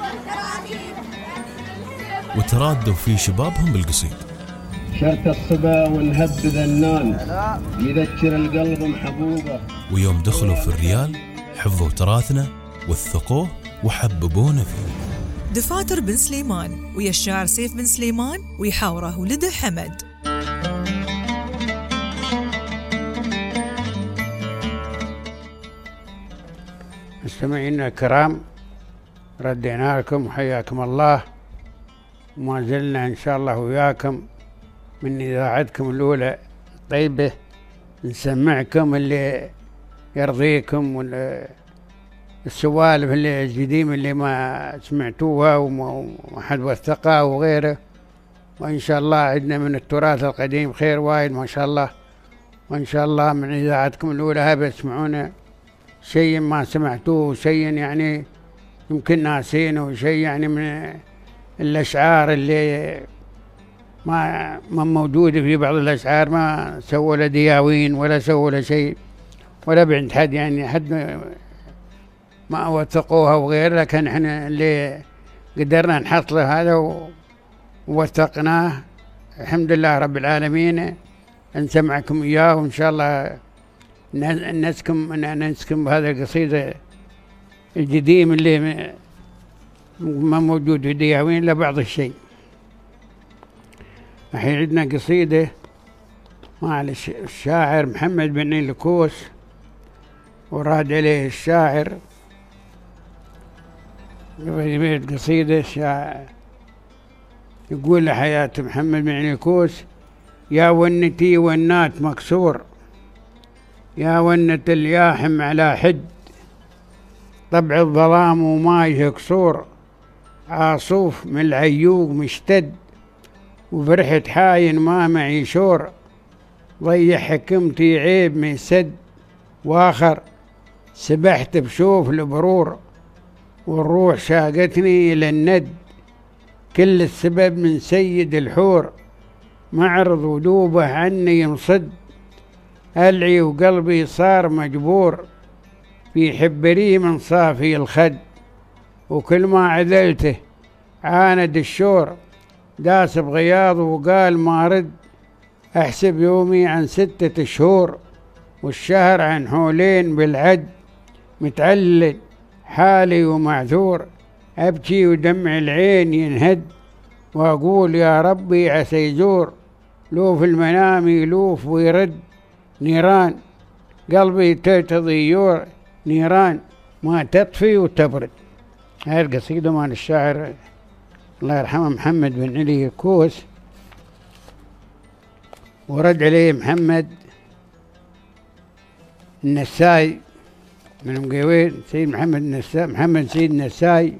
Speaker 1: وترادوا في شبابهم بالقصيد
Speaker 2: شرت الصبا والهب ذنان يذكر القلب محبوبه
Speaker 1: ويوم دخلوا في الريال حفظوا تراثنا وثقوه وحببونا فيه.
Speaker 3: دفاتر بن سليمان ويا الشاعر سيف بن سليمان ويحاوره ولده حمد.
Speaker 4: مستمعينا الكرام ردينا لكم وحياكم الله وما زلنا إن شاء الله وياكم من إذاعتكم الأولى طيبة نسمعكم اللي يرضيكم والسوالف اللي القديمة اللي ما سمعتوها وما حد وثقها وغيره وإن شاء الله عندنا من التراث القديم خير وايد ما شاء الله وإن شاء الله من إذاعتكم الأولى هذا تسمعونا شيء ما سمعتوه شيء يعني يمكن ناسينه وشيء يعني من الأشعار اللي ما موجودة في بعض الأشعار ما سووا له دياوين ولا سووا له شيء ولا بعند حد يعني حد ما وثقوها وغير لكن احنا اللي قدرنا نحط له هذا ووثقناه الحمد لله رب العالمين نسمعكم إياه وإن شاء الله نسكن بهذا القصيدة القديم اللي ما موجود في دياوين إلا بعض الشيء. الحين عندنا قصيدة مع الشاعر محمد بن الكوس وراد عليه الشاعر قصيدة يقول لحياة محمد بن الكوس: يا ونتي ونات مكسور، يا ونة الياحم على حد، طبع الظلام ومايه كسور، عاصوف من العيوق مشتد، وفرحة حاين ما معي شور، ضيع حكمتي عيب من سد، واخر سبحت بشوف البرور، والروح شاقتني إلى الند. كل السبب من سيد الحور، معرض ودوبه عني ينصد. ألعي وقلبي صار مجبور، في حبري من صافي الخد. وكل ما عذلته عاند الشور، داس بغياض وقال ما رد. أحسب يومي عن 6 شهور، والشهر عن حولين بالعد. متعلل حالي ومعذور، أبكي ودمع العين ينهد. وأقول يا ربي عسى يزور، لو في المنام يلوف ويرد. نيران قلبي ترتضي نيران ما تطفي وتبرد. هاي القصيدة مال الشاعر الله يرحمه محمد بن علي كوس، ورد عليه محمد النساي من مقيوين. سيد محمد النساي، محمد سيد النساي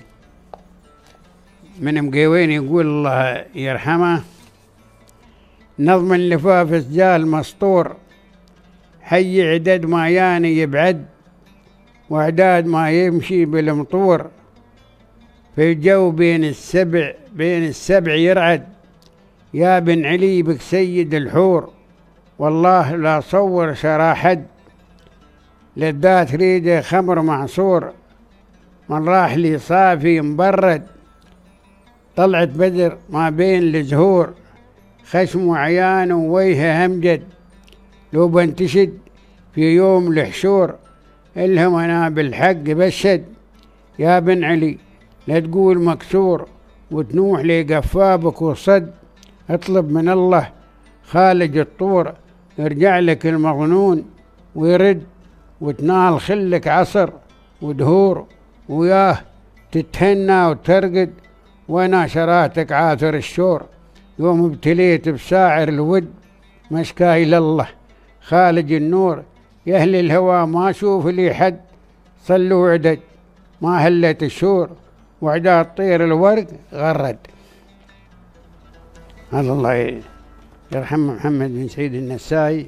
Speaker 4: من مقيوين، يقول الله يرحمه: نظم اللفاف سجال مسطور، حي عدد ما ياني يبعد، واعداد ما يمشي بالمطور. في الجو بين السبع يرعد، يا بن علي بك سيد الحور. والله لا صور شرا حد، لذات ريده خمر معصور. من راح لي صافي مبرد، طلعت بدر ما بين الزهور. خشم وعيان ووجهه همجد، لو بنتشد في يوم الحشور. الهم انا بالحق بشد، يا بن علي لا تقول مكسور، وتنوح لي قفابك وصد. اطلب من الله خالج الطور، يرجع لك المظنون ويرد. وتنال خلك عصر ودهور، وياه تتهنى وترقد. وانا شراتك عاثر الشور، يوم ابتليت بساعر الود. مشكاي لله خالج النور، يا أهل الهوى ما أشوف لي حد. صلوا عدد ما هلت الشور، وعداد طير الورق غرد. هذا الله يرحم محمد بن سعيد النساي.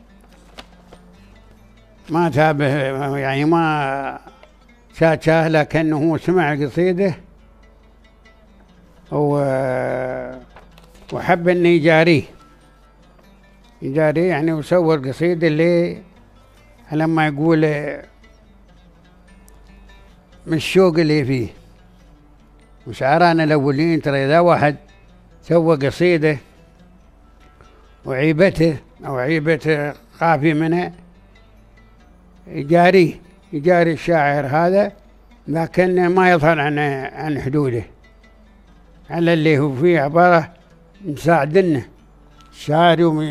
Speaker 4: ما تابه يعني ما شاشه، لكنه سمع قصيده وحب أن يجاريه يعني، وسوى القصيدة اللي لما يقول من الشوق اللي فيه. وشعرانا الأولين ترى إذا واحد سوى قصيدة وعيبته أو عيبة قافي منها يجاري الشاعر هذا، لكن ما يظهر عن حدوده، على اللي هو فيه عبارة مساعدنا. الشاعر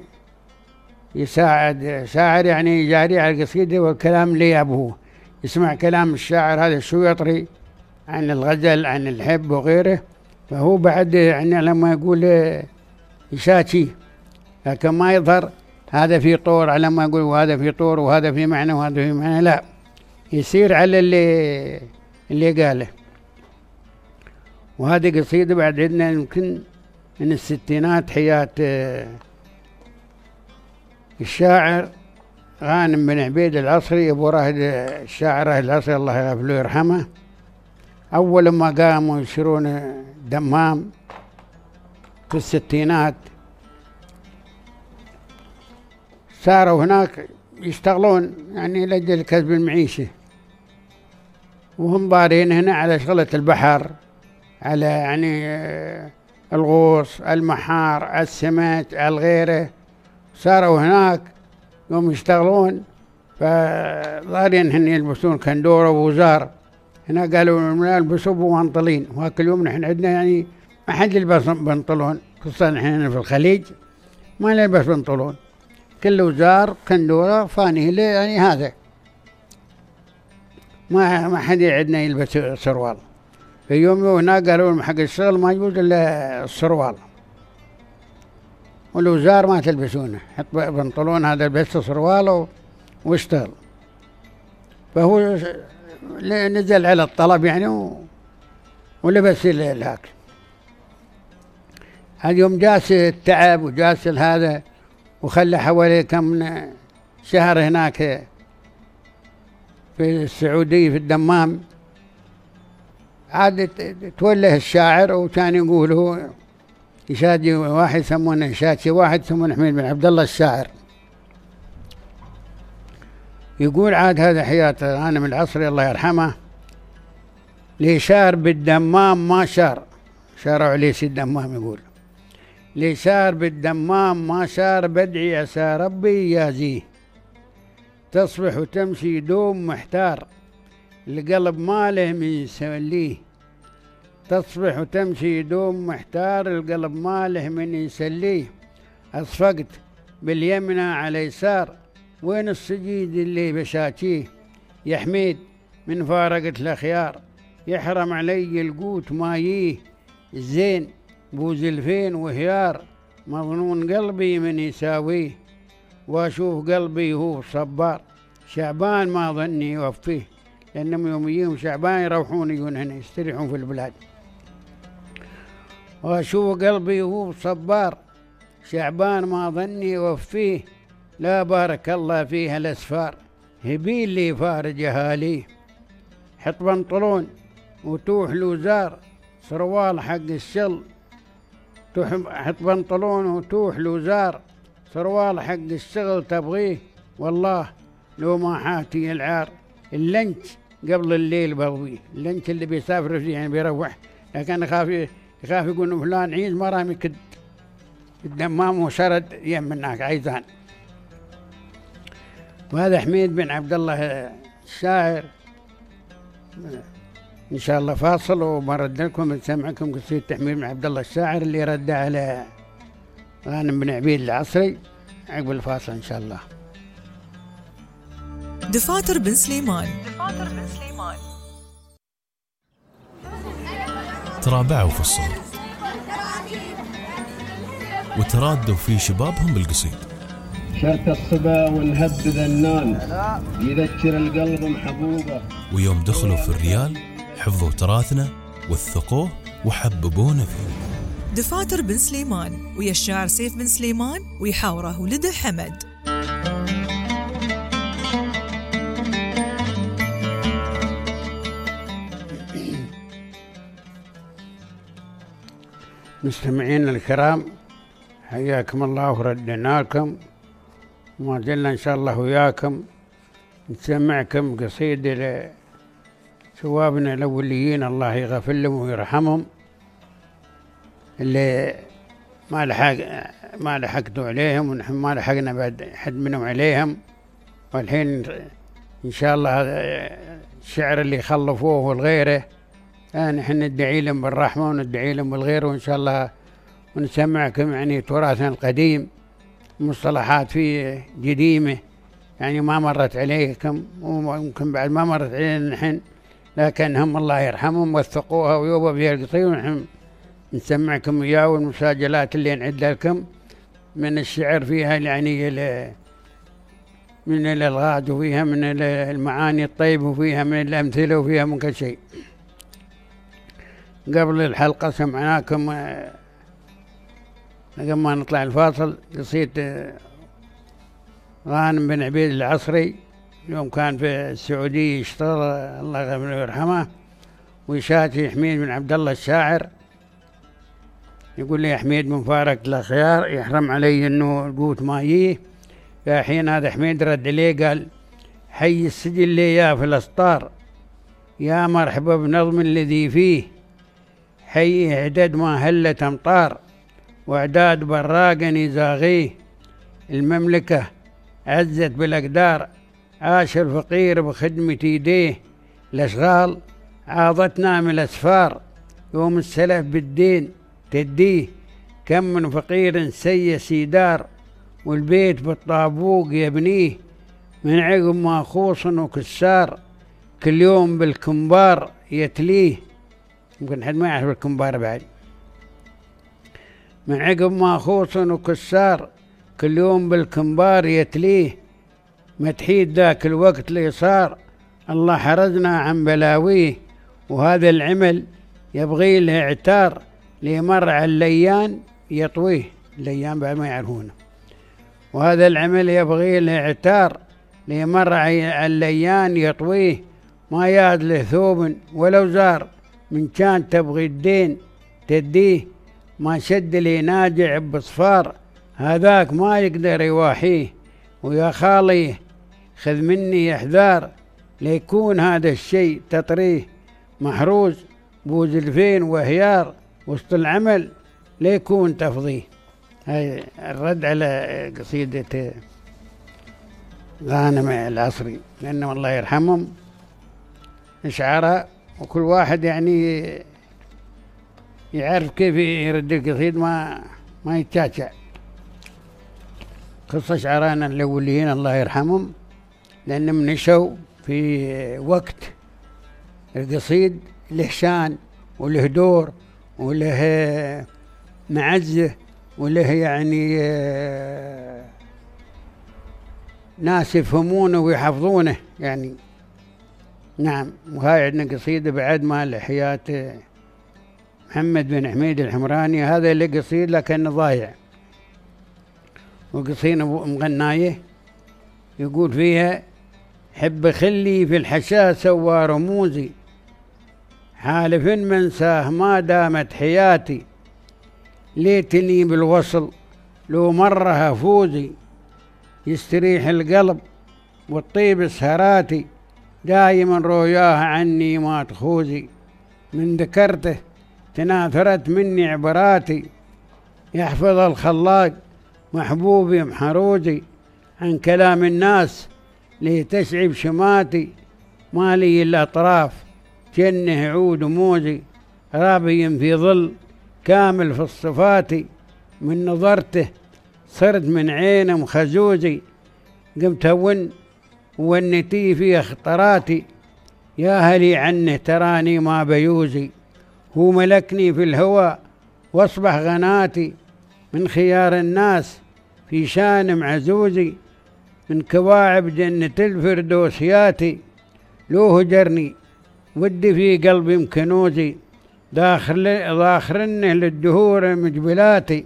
Speaker 4: يساعد شاعر يعني يجاري على القصيدة، والكلام اللي يابوه يسمع كلام الشاعر هذا شو يطري عن الغزل عن الحب وغيره. فهو بعد يعني لما يقول يشاكي، لكن ما يظهر هذا في طور على ما يقول وهذا في طور وهذا في معنى وهذا في معنى، لا، يصير على اللي قاله. وهذه قصيدة بعد عندنا يمكن من الستينات، حياة الشاعر غانم بن عبيد العصري أبو راهد، الشاعر راهد العصري الله يغفر له ويرحمه. أول ما قاموا يشرون دمام في الستينات، صاروا هناك يشتغلون يعني لأجل كسب المعيشة، وهم ضارين هنا على شغلة البحر، على يعني الغوص، المحار، السمك، الغيره. صاروا هناك يوم يشتغلون، فضارين هن يلبسون كندورة ووزار. هنا قالوا نلبسوا بنطلين، وهاك اليوم نحن عندنا يعني ما حد يلبس بنطلون، خصوصا نحن في الخليج ما نلبس بنطلون، كل وزار كندورة فانيلة، يعني هذا ما حد عندنا يلبس سروال. في يوم هنا قالوا حق الشغل ما يجوز إلا السروال، والوزار ما تلبسونه، حط بنطلون هذا بس سروال واشتغل. فهو نزل على الطلب يعني ولبس الهاك. هذا يوم جاس التعب وجاس هذا وخلى حوالي كم شهر هناك في السعودية في الدمام. عاد توله الشاعر وكان يقولوا يشادي واحد يسمونه شادي واحد يسمونه حميد بن عبد الله الشاعر. يقول عاد هذا حياته أنا من العصري الله يرحمه، لي شار بالدمام ما شار، شاروا عليه سيد الدمام يقول لي شار بالدمام ما شار، بدعي عسى ربي يجازيه، تصبح وتمشي دوم محتار، القلب ما له من يسليه، تصبح وتمشي دوم محتار، القلب ما له من يسليه، أصفقت باليمنى على يسار، وين السجيد اللي بشاتيه، يا حميد من فارقت الأخيار، يحرم علي القوت ماييه، الزين بوزلفين وهيار، مظنون قلبي من يساويه، واشوف قلبي هو صبار، شعبان ما ظني يوفيه، لأنهم يوم يجيهم شعبان يروحون يجون هنا يستريحون في البلاد. واشوف قلبي هو صبار، شعبان ما ظني يوفيه، لا بارك الله فيها الأسفار، هبيل لي فارج أهاليه، حط بنطلون وتوح لوزار، سروال حق الشل، حط بنطلون وتوح لوزار، سروال حق الشغل تبغيه، والله لو ما حاتي العار، اللنش قبل الليل بغويه، اللنش اللي بيسافر فيه يعني بيروح، لكن يخاف يقول فلان عيد ما رامي كد الدمام وشرد يمناك عيزان. وهذا حميد بن عبد الله الشاعر. إن شاء الله فاصل وبرد لكم نسمعكم قصيدة حميد بن عبد الله الشاعر اللي رد على غانم بن عبيد العصري عقب الفاصل إن شاء الله.
Speaker 3: دفاتر بن سليمان.
Speaker 1: ترابعوا في الصوت وترادوا في شبابهم بالقصيد،
Speaker 2: شرط الصبا والهب ذنان يذكر القلب محبوبه،
Speaker 1: ويوم دخلوا في الريال حفظوا تراثنا وثقوه وحببونا فيه.
Speaker 3: دفاتر بن سليمان ويا الشاعر سيف بن سليمان ويحاوره ولده حمد.
Speaker 4: مستمعين الكرام حياكم الله وردنا لكم، وما زلنا إن شاء الله وياكم نسمعكم قصيدة لشبابنا الأوليين الله يغفر لهم ويرحمهم، اللي ما لحقتوا عليهم ونحن ما لحقنا بعد حد منهم عليهم، والحين إن شاء الله الشعر اللي خلفوه والغيره نحن ندعي لهم بالرحمة وندعي لهم بالغير، وإن شاء الله ونسمعكم يعني تراثنا القديم، مصطلحات فيه قديمة يعني ما مرت عليكم وممكن بعد ما مرت علينا نحن، لكنهم الله يرحمهم وثقوها ويوبا بها القصيد، ونحن نسمعكم إياه، والمساجلات اللي نعد لكم من الشعر فيها يعني من الألغاز وفيها من المعاني الطيبة وفيها من الأمثلة وفيها من كل شيء. قبل الحلقة سمعناكم لما نطلع الفاصل قصيدة غانم بن عبيد العصري، يوم كان في السعودية يشتغل الله يغفر له ويرحمه، ويشاتي حميد بن عبد الله الشاعر، يقول لي يا حميد من فارق الأخيار، يحرم علي إنه القوت ماييه. في حين هذا حميد رد عليه قال حي السجل لي يا في الأسطار، يا مرحبا بنظم الذي فيه، حي إعداد ما هلت أمطار، وإعداد براقا يزاغيه، المملكة عزت بالأقدار، عاش الفقير بخدمة يديه، الأشغال عاضتنا من الأسفار، يوم السلف بالدين تديه، كم من فقير سيس يدار، والبيت بالطابوق يبنيه، من عقب ما خوص وكسار، كل يوم بالكمبار يتليه. يمكن حد ما يعرف الكمبار بعد. من عقب ما خوص وكسار، كل يوم بالكمبار يتليه، متحيد ذاك الوقت اللي صار، الله حرزنا عن بلاويه، وهذا العمل يبغي له اعتار، ليمر على الليان يطويه، الليان بعد ما يعرفونه، وهذا العمل يبغي له عتار، لمر الليان يطويه، ما ياد له ثوب ولو زار، من كان تبغي الدين تديه، ما شد لي ناجع بصفار، هذاك ما يقدر يواحيه. ويا خالي خذ مني احذار، ليكون هذا الشيء تطريه، محروز بوز الفين وهيار، وسط العمل ليكون تفضيه. هاي الرد على قصيدة غانم العصري، لأنه الله يرحمهم إشعارها، وكل واحد يعني يعرف كيف يرد القصيد، ما يتشاشع. قصة شعرانا الأولين الله يرحمهم، لأنهم نشوا في وقت القصيد له شان وله دور وله معزة وله يعني ناس يفهمونه ويحفظونه يعني. نعم. وهاي عندنا قصيدة بعد مال حياة محمد بن حميد الحمراني، هذا اللي قصيد لكنه ضايع، وقصيدة مغناية يقول فيها: حب خلي في الحشا سوى رموزي، حالف منساه ما دامت حياتي، ليتني بالوصل لو مرها فوزي، يستريح القلب والطيب سهراتي، دايما رؤياه عني ما تخوزي، من ذكرته تناثرت مني عبراتي، يحفظ الخلاق محبوبي محروزي، عن كلام الناس لتشعب شماتي، مالي الأطراف جنه عود موزي، رابي في ظل كامل في الصفات، من نظرته صرت من عينه مخزوزي، قمت ونتي في خطراتي، يا هلي عنه تراني ما بيوزي، هو ملكني في الهوى واصبح غناتي، من خيار الناس في شان معزوزي، من كواعب جنة الفردوسياتي، لو هجرني ودي في قلبي مكنوزي، ذاخرنه للدهور مجبلاتي،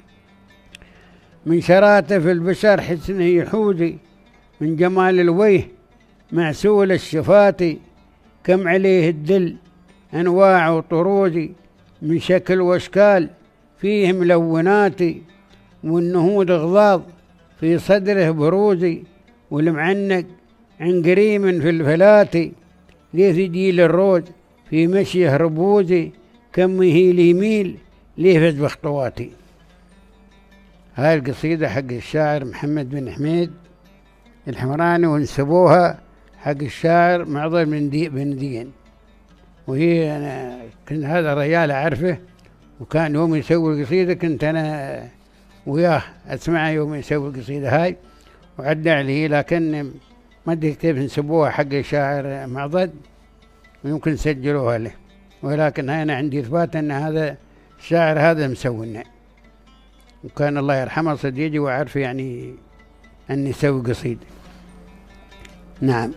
Speaker 4: من شراته في البشر حسنه يحوزي، من جمال الوجه معسول الشفاتي، كم عليه الدل أنواع وطروزي، من شكل واشكال فيه ملوناتي، والنهود غضاض في صدره بروزي، والمعنق عن قريم في الفلاتي، ليه تجيل الروج في مشيه ربوزي، كم يهيل يميل ليه فز بخطواتي. هاي القصيدة حق الشاعر محمد بن حميد الحمراني، ونسبوها حق الشاعر معضل بن دين. وهي أنا كنت هذا الرجال أعرفه، وكان يوم يسوي القصيدة كنت أنا وياه أسمعه يوم يسوي القصيدة هاي، وعدى عليه، لكن ما أدري كيف نسبوها حق الشاعر معضد، ويمكن سجلوها له، ولكن أنا عندي إثبات أن هذا الشاعر هذا مسوينا، وكان الله يرحمه صديقي وعارف يعني أن يسوي قصيدة. نعم.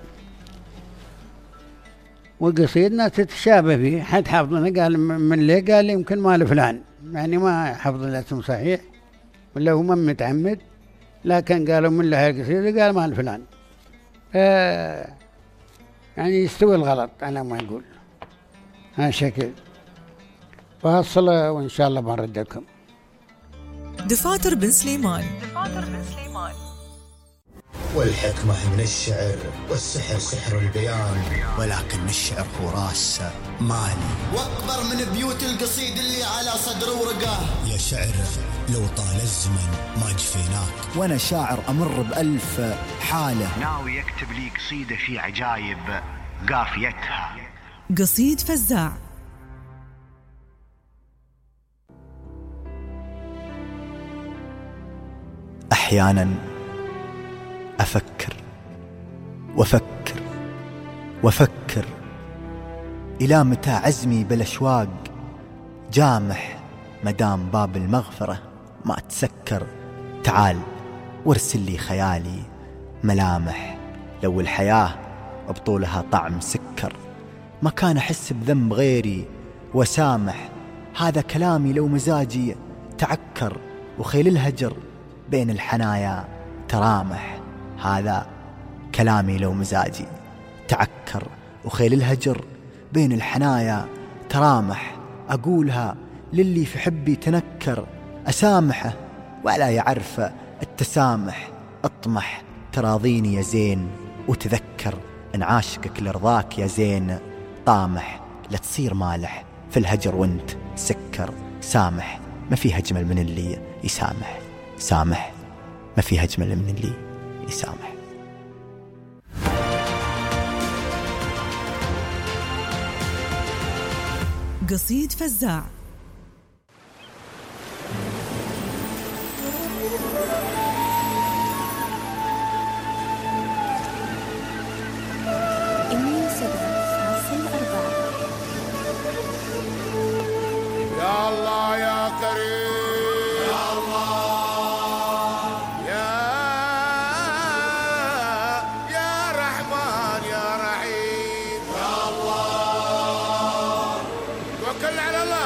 Speaker 4: وقصيدنا تتشابه فيه، حد حافظنا قال من ليه، قال لي يمكن مال فلان، يعني ما حفظ الاسم صحيح ولا هو من متعمد، لكن قالوا من له القصيدة، قال مال فلان، يعني يستوي الغلط على ما يقول. هالشكل فاصل وإن شاء الله بنرد لكم.
Speaker 3: دفاتر بن سليمان.
Speaker 9: والحكمة من الشعر، والسحر سحر البيان، ولكن الشعر هو راس مالي،
Speaker 10: واكبر من بيوت القصيد اللي على صدر ورقاه.
Speaker 9: يا شعر لو طال الزمن ما جفيناك، وانا شاعر امر بألف حالة، ناوي يكتب لي قصيدة في عجايب قافيتها.
Speaker 3: قصيد فزاع.
Speaker 11: أحيانا أفكر وأفكر وأفكر، إلى متى عزمي بالأشواق جامح، مدام باب المغفرة ما تسكر. تعال وارسل لي خيالي ملامح، لو الحياة بطولها طعم سكر، ما كان أحس بذنب غيري وسامح. هذا كلامي لو مزاجي تعكر، وخيل الهجر بين الحنايا ترامح. هذا كلامي لو مزاجي تعكر، وخيل الهجر بين الحنايا ترامح. أقولها للي في حبي تنكر، أسامحه ولا يعرف التسامح. اطمح تراضيني يا زين، وتذكر ان عاشقك لرضاك يا زين. طامح لا تصير مالح في الهجر وانت سكر. سامح ما في أجمل من اللي يسامح. سامح ما في أجمل من اللي يسامح.
Speaker 3: قصيد فزاع.
Speaker 18: يا الله يا كريم، يا الله يا رحمن يا رحيم، يا الله توكلنا على الله.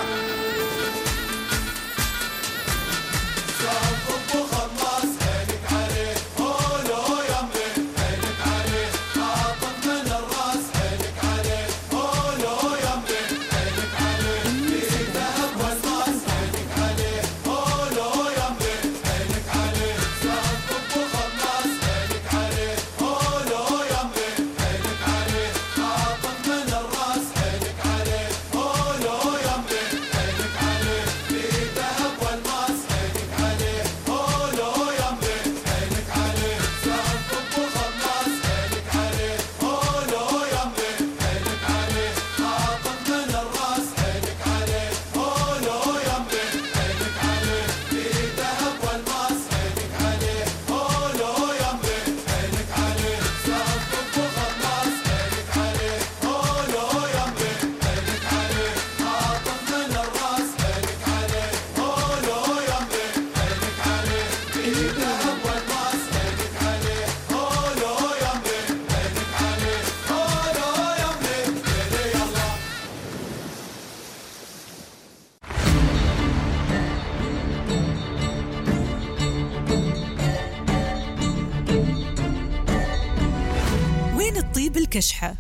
Speaker 3: بالكشحة.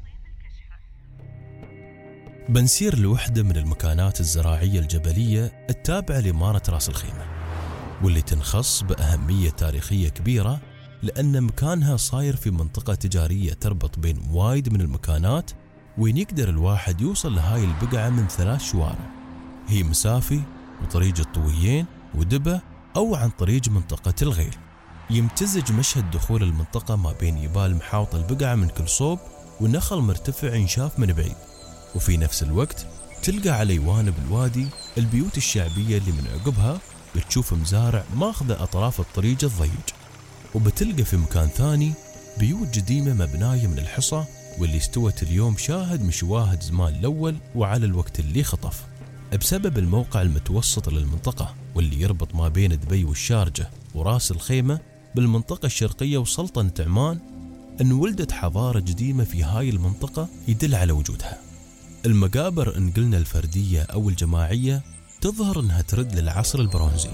Speaker 1: بنسير لوحدة من المكانات الزراعية الجبلية التابعة لإمارة راس الخيمة، واللي تنخص بأهمية تاريخية كبيرة لأن مكانها صاير في منطقة تجارية تربط بين وايد من المكانات، وين يقدر الواحد يوصل لهاي البقعة من 3 شوارع، هي مسافي وطريق الطويين ودبة، أو عن طريق منطقة الغيل. يمتزج مشهد دخول المنطقة ما بين يبال محاوط البقعة من كل صوب ونخل مرتفع ينشاف من بعيد، وفي نفس الوقت تلقى على جوانب الوادي البيوت الشعبية اللي من عقبها بتشوف مزارع ماخذة أطراف الطريق الضيق، وبتلقى في مكان ثاني بيوت قديمة مبناية من الحصى واللي استوت اليوم شاهد من شواهد زمان الأول وعلى الوقت اللي خطف. بسبب الموقع المتوسط للمنطقة واللي يربط ما بين دبي والشارجة وراس الخيمة بالمنطقة الشرقية وسلطنة عمان، أن ولدت حضارة قديمة في هاي المنطقة يدل على وجودها. المقابر إن قلنا الفردية أو الجماعية تظهر أنها ترد للعصر البرونزي،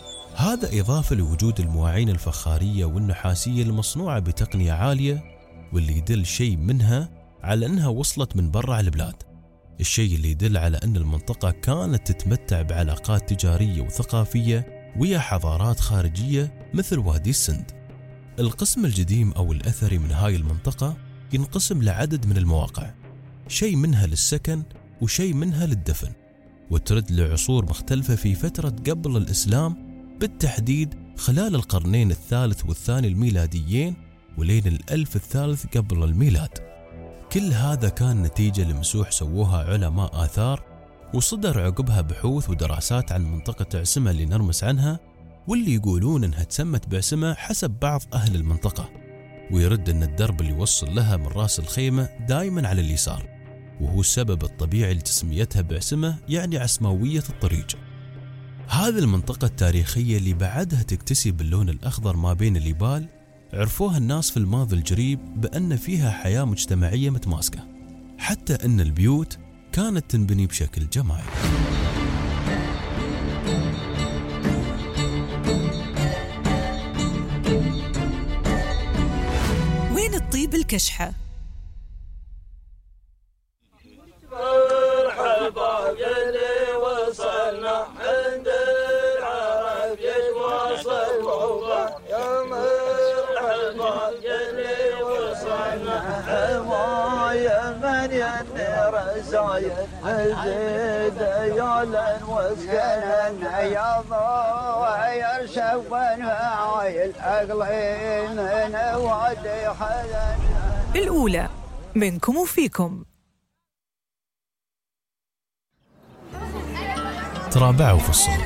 Speaker 1: هذا إضافة لوجود المواعين الفخارية والنحاسية المصنوعة بتقنية عالية، واللي يدل شيء منها على أنها وصلت من برا البلاد، الشيء اللي يدل على أن المنطقة كانت تتمتع بعلاقات تجارية وثقافية ويا حضارات خارجية مثل وادي السند. القسم القديم أو الأثري من هاي المنطقة ينقسم لعدد من المواقع، شيء منها للسكن وشيء منها للدفن، وترد لعصور مختلفة في فترة قبل الإسلام، بالتحديد خلال القرنين الثالث والثاني الميلاديين ولين الألف الثالث قبل الميلاد. كل هذا كان نتيجة لمسوح سووها علماء آثار، وصدر عقبها بحوث ودراسات عن منطقة عسمة اللي نرمس عنها، واللي يقولون انها تسمت بعسمة حسب بعض أهل المنطقة، ويرد ان الدرب اللي يوصل لها من راس الخيمة دايما على اليسار، وهو السبب الطبيعي لتسميتها بعسمة، يعني عسماوية الطريق. هذه المنطقة التاريخية اللي بعدها تكتسي باللون الأخضر ما بين الجبال، عرفوها الناس في الماضي القريب بأن فيها حياة مجتمعية متماسكة، حتى أن البيوت كانت تنبني بشكل جماعي.
Speaker 3: الكشحة.
Speaker 14: مرحبا اللي وصلنا عند العرب يتواصل موضوع يا مرحبا اللي وصلنا
Speaker 19: حماية من ينير زايد زيد يعلن وسكنا يا ضوير شوان عايل أقلي من وادي حزن.
Speaker 3: الأولى منكم وفيكم.
Speaker 1: ترابعوا في الصوت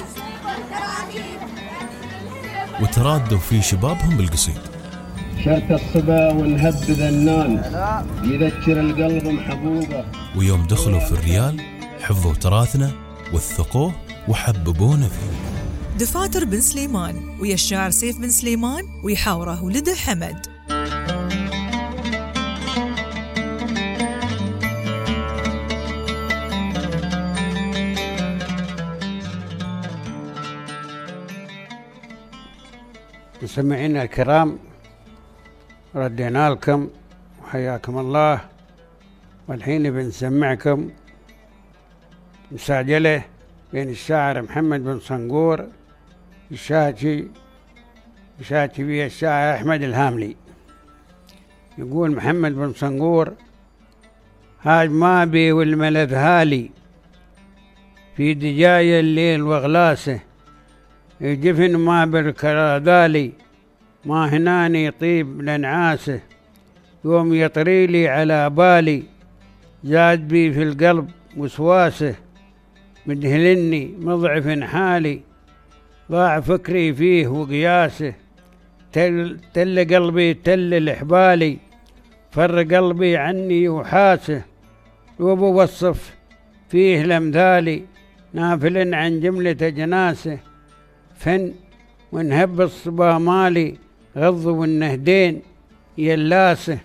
Speaker 1: وترادوا في شبابهم بالقصيد.
Speaker 2: شرت الصبا ونهب ذنان يذكر القلب محبوبه.
Speaker 1: ويوم دخلوا في الريال حفظوا تراثنا وثقوه وحببونا فيه.
Speaker 3: دفاتر بن سليمان ويا الشاعر سيف بن سليمان ويحاوره ولده حمد.
Speaker 4: مستمعينا الكرام، ردينا لكم وحياكم الله، والحين بنسمعكم مساجلة بين الشاعر محمد بن صنقور يشاتي بها الشاعر أحمد الهاملي. يقول محمد بن صنقور: هاج ما بي والملذ هالي في دجاية الليل وغلاسه، جفن ما بالكرادالي ما هناني طيب لنعاسه، يوم يطري لي على بالي زاد بي في القلب وسواسه، مدهلني مضعف حالي ضاع فكري فيه وقياسه، تل قلبي تل الحبالي فر قلبي عني وحاسه، وبوصف فيه الأمثالي نافل عن جملة جناسه، فن ونهب الصبا مالي غض والنهدين يلاسه،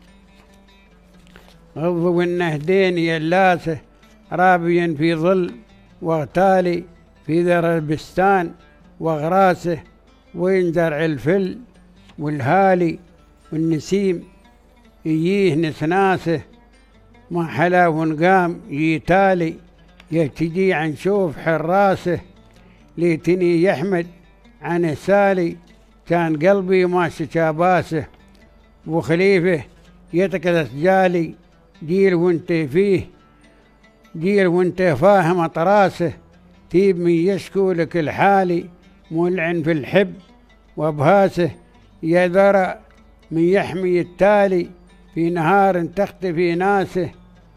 Speaker 4: غض والنهدين يلاسه، رابيا في ظل واغتالي في ذر البستان واغراسه، وين زرع الفل والهالي والنسيم يجيه نسناسه، ما حلا ونقام يتالي يهتدي عن شوف حراسه، ليتني يحمد عن سالي كان قلبي ما شكاباسه، وخليفه يتكدس جالي جيل وانت فيه جيل وانت فاهم اطراسه، تيب من يشكو لك الحالي ملعن في الحب وابهاسه، يا ذرى من يحمي التالي في نهار تختفي ناسه،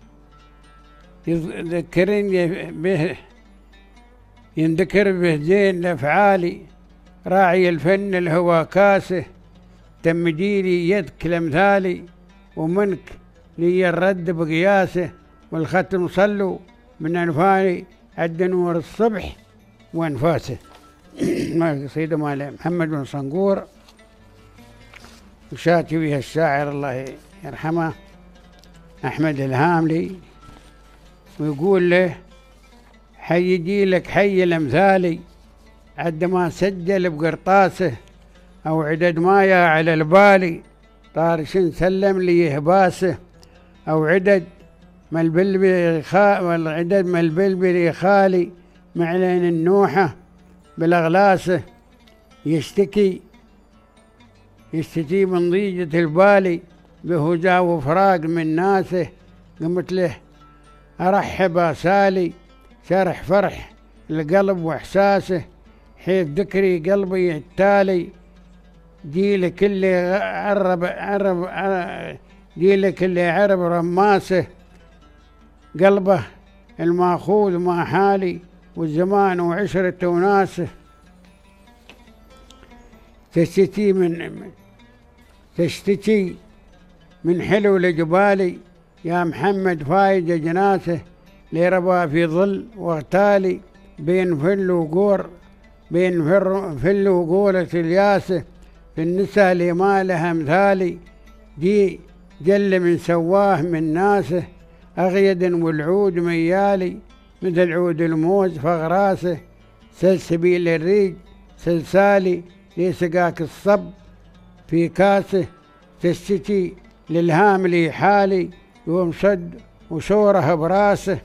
Speaker 4: يذكرني به ينذكر به زين الافعالي، راعي الفن الهوى كاسه، تمجيلي يدك الامثالي ومنك لي الرد بقياسه، والختم صلوا من انفاني عد نور الصبح وانفاسه. قصيدة مال محمد بن صنقور وشاتي بها الشاعر الله يرحمه أحمد الهاملي، ويقول له: حي يجيلك حي الأمثالي عد ما سجل بقرطاسه، أو عدد مايا على البالي طارش سلم لي إهباسه، أو عدد ما البلبل خالي معلن النوحة بالأغلاسه، يشتكي من ضيجة البالي بهجا وفراق من ناسه، قمت له أرحب أسالي شرح فرح القلب وإحساسه، حيث ذكري قلبي التالي جيلك اللي عرب رماسه، قلبه الماخوذ مع حالي والزمان وعشرة وناسه، تشتكي من حلو لجبالي يا محمد فايج جناسه، لربا في ظل واغتالي بين فل وقور بين فل وقولة الياسه، في النساء اللي ما لها مثالي دي جل من سواه من ناسه، أغيد والعود ميالي مثل عود الموز فغراسه، سلسبيل الريج سلسالي لسقاك الصب في كاسه، تشتكي للهاملي حالي يوم صد وشوره براسه.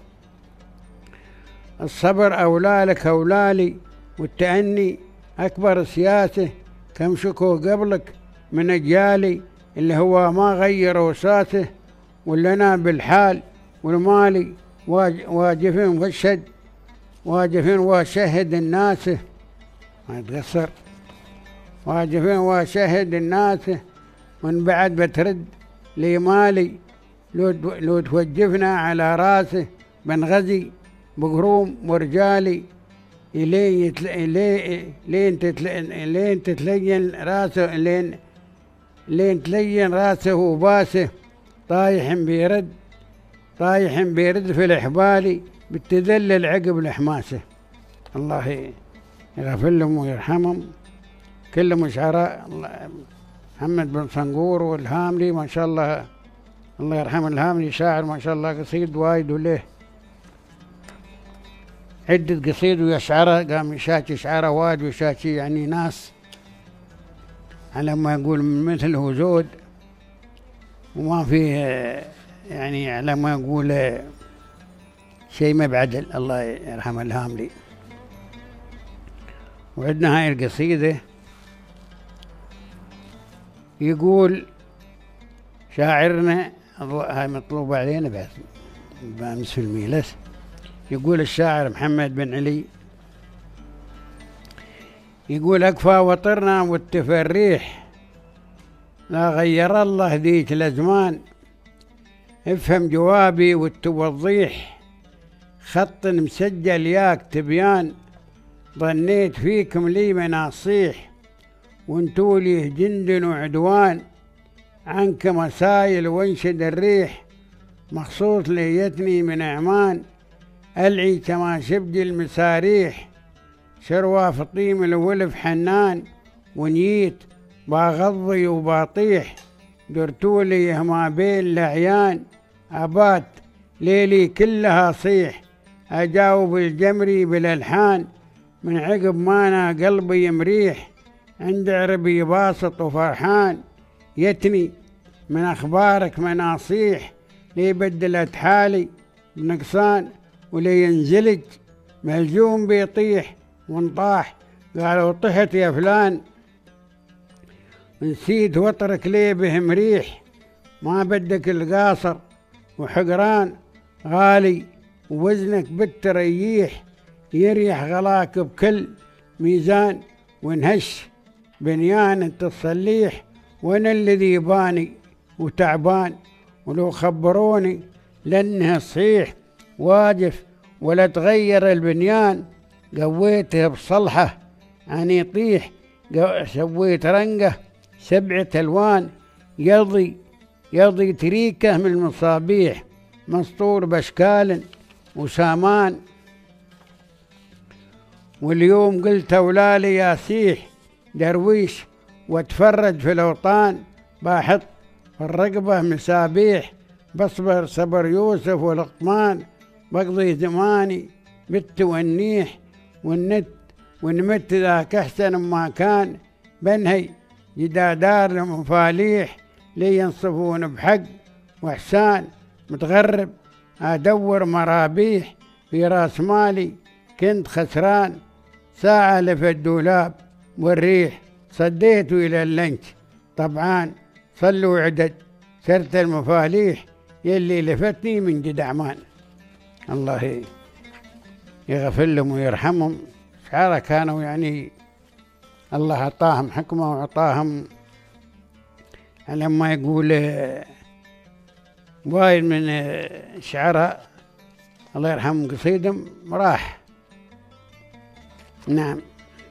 Speaker 4: الصبر أولالك أولالي والتأني أكبر سياسة، كم شكو قبلك من أجيالي اللي هو ما غير وساسه، ولنا بالحال والمالي واجفين وشد واجفين وشهد الناس، ما يتقصر واجفين وشهد الناس، من بعد بترد لي مالي لو توجفنا على راسه، بنغزي بقروم ورجالي لين تتلين راسه، لين تلين راسه وباسه، طايح بيرد في الإحبالي بالتذلل عقب الحماسه. الله يغفر لهم ويرحمهم كلهم شعراء محمد بن صنقور والهاملي ما شاء الله، الله يرحم الهاملي شاعر ما شاء الله قصيد وايد وله عدة قصيد ويشعره، قام يشاكي شعره وايد ويشاكي يعني ناس على ما يقول مثله زود، وما فيه يعني على ما يقول شيء ما بعدل. الله يرحم الهاملي. وعندنا هاي القصيدة يقول شاعرنا، هاي مطلوبة علينا بس بأمس في الميلس، يقول الشاعر محمد بن علي، يقول أكفى وطرنا والتفريح، لا غير الله ذيك الأزمان، افهم جوابي والتوضيح، خط مسجل ياك تبيان، ظنيت فيكم لي مناصيح، وانتو لي جند وعدوان، عنك مسايل وانشد الريح، مخصوص ليتني من أعمان، ألعي كما شبج المساريح، شروى فطيم الولف حنان، ونيت باغضي وباطيح، درتولي ما بين الأعيان، أبات ليلي كلها صيح، أجاوب الجمري بالألحان، من عقب ما أنا قلبي مريح، عند عربي باسط وفرحان، يتني من أخبارك مناصيح، لي بدلت حالي بنقصان، ولي ينزلج ملجوم بيطيح ونطاح، قالوا طحت يا فلان، نسيت وطرك ليه بهم ريح، ما بدك القاصر وحقران، غالي ووزنك بالتريح، يريح غلاك بكل ميزان، ونهش بنيان تصليح، وانا الذي باني وتعبان، ولو خبروني لانها صحيح، واجف ولا تغير البنيان، قويته بصلحه عن يطيح، سويت رنقه 7 ألوان، يضي تريكه من المصابيح، مسطور باشكال وسامان، واليوم قلت اولالي يا سيح درويش، واتفرج في الاوطان، باحط في الرقبه مسابيح، بصبر صبر يوسف والقمان، بقضي زماني بالتونيح، ونمت ذاك احسن ما كان، بنهي جدادار المفاليح، لي ينصفون بحق واحسان، متغرب ادور مرابيح، في راس مالي كنت خسران، ساعة لف الدولاب والريح، صديت إلى اللنش طبعا، صلوا عدد سرت المفاليح، يلي لفتني من جد عمان. الله يغفر لهم ويرحمهم، شعارة كانوا يعني الله أعطاهم حكمة وأعطاهم على ما يقول وايد من شعراء الله يرحمهم قصيدهم راح. نعم.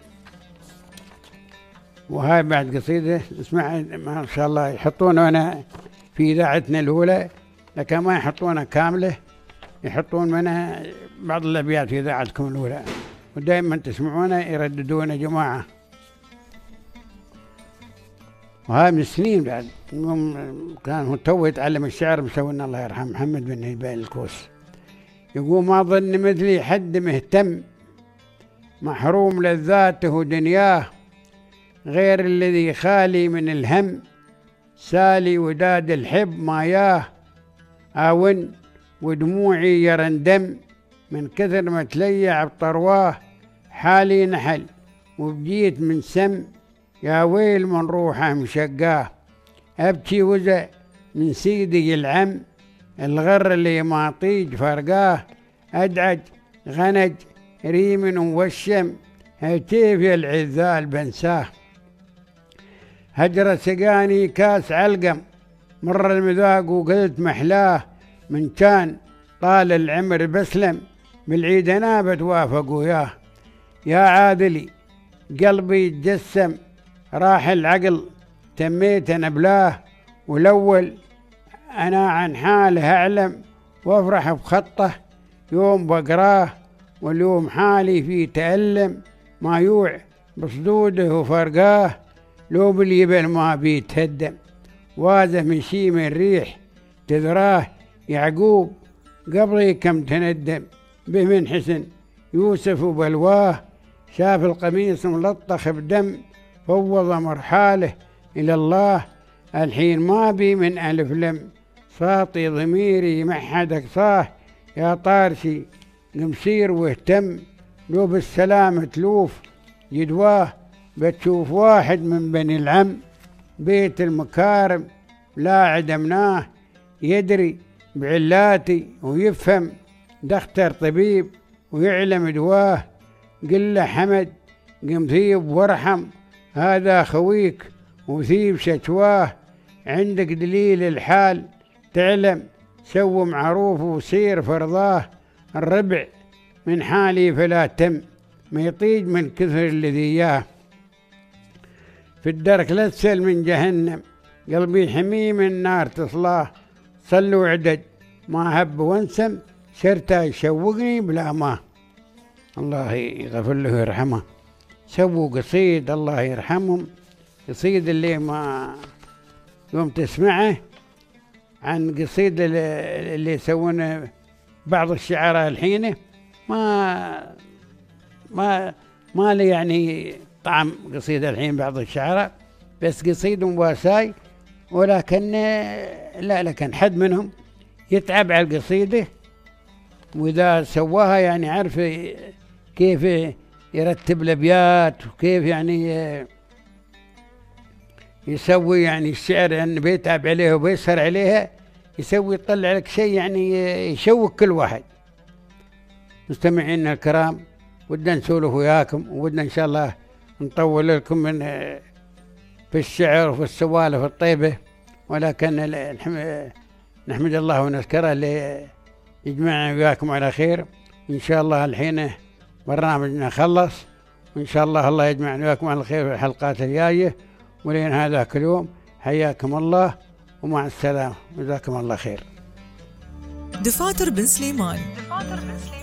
Speaker 4: وهاي بعد قصيدة اسمع ما شاء الله يحطونه أنا في إذاعتنا الأولى، لكن ما يحطونها كاملة، يحطون منها بعض الأبيات في إذاعتكم الأولى، ودائما تسمعونه يرددونه جماعة. وهاي من سنين بعد، كان هو تو يتعلم الشعر مسوينا الله يرحم محمد بن هيبال الكوس، يقول ما ظن مثلي حد مهتم، محروم لذاته ودنياه، غير الذي خالي من الهم، سالي وداد الحب ما ياه آون ودموعي يرندم من كثر ما تليع بطرواه حالي نحل وبجيت من سم يا ويل من روحه مشقاه أبكي وزع من سيدي العم الغر اللي ما طيج فرقاه أدعج غنج ريم ووشم هتيف يا العذال بنساه هجر سقاني كاس علقم مر المذاق وقلت محلاه من كان طال العمر بسلم بالعيد انا بتوافق وياه يا عادلي قلبي يتجسم راح العقل تميت انا بلاه والاول انا عن حاله اعلم وافرح بخطه يوم بقراه واليوم حالي في تألم ما يوع بصدوده وفرقاه لو باليبل ما بيتهدم واذا من شي من ريح تذراه يعقوب قبلي كم تندم به من حسن يوسف وبلواه شاف القميص ملطخ بدم فوض مرحاله إلى الله الحين ما بي من ألف لم ساطي ضميري محدك صاه يا طارشي المسير واهتم لو بالسلامة تلوف جدواه بتشوف واحد من بني العم بيت المكارم لا عدمناه يدري بعلاتي ويفهم دختر طبيب ويعلم دواه قل له حمد قم ثيب وارحم هذا خويك وثيب شتواه عندك دليل الحال تعلم سو معروف وسير فرضاه الربع من حالي فلا تم ما يطيج من كثر الذي اياه في الدرك لا تسل من جهنم قلبي حميم النار تصلاه صلوا عدد ما هب وانسم شرته يشوقني بلا ما الله يغفر له ويرحمه سووا قصيد الله يرحمهم قصيد اللي ما يوم تسمعه عن قصيد اللي يسوونه بعض الشعراء الحين ما لي يعني طعم قصيد الحين بعض الشعراء بس قصيد مواساي ولكن لا لكن حد منهم يتعب على القصيدة وإذا سواها يعني عرف كيف يرتب الأبيات وكيف يعني يسوي يعني الشعر يعني بيتعب عليه وبيسهر عليها يسوي يطلع لك شيء يعني يشوق كل واحد. مستمعينا الكرام ودنا نسولف وياكم وودنا إن شاء الله نطول لكم من في الشعر وفي السوالف الطيبة ولكن نحمد الله ونذكره اللي يجمعنا وياكم على خير. إن شاء الله الحين برنامجنا خلص وإن شاء الله يجمعنا وياكم على خير في الحلقات الجاية ولين هذاك اليوم حياكم الله ومع السلامة جزاكم الله خير.
Speaker 3: دفاتر بن سليمان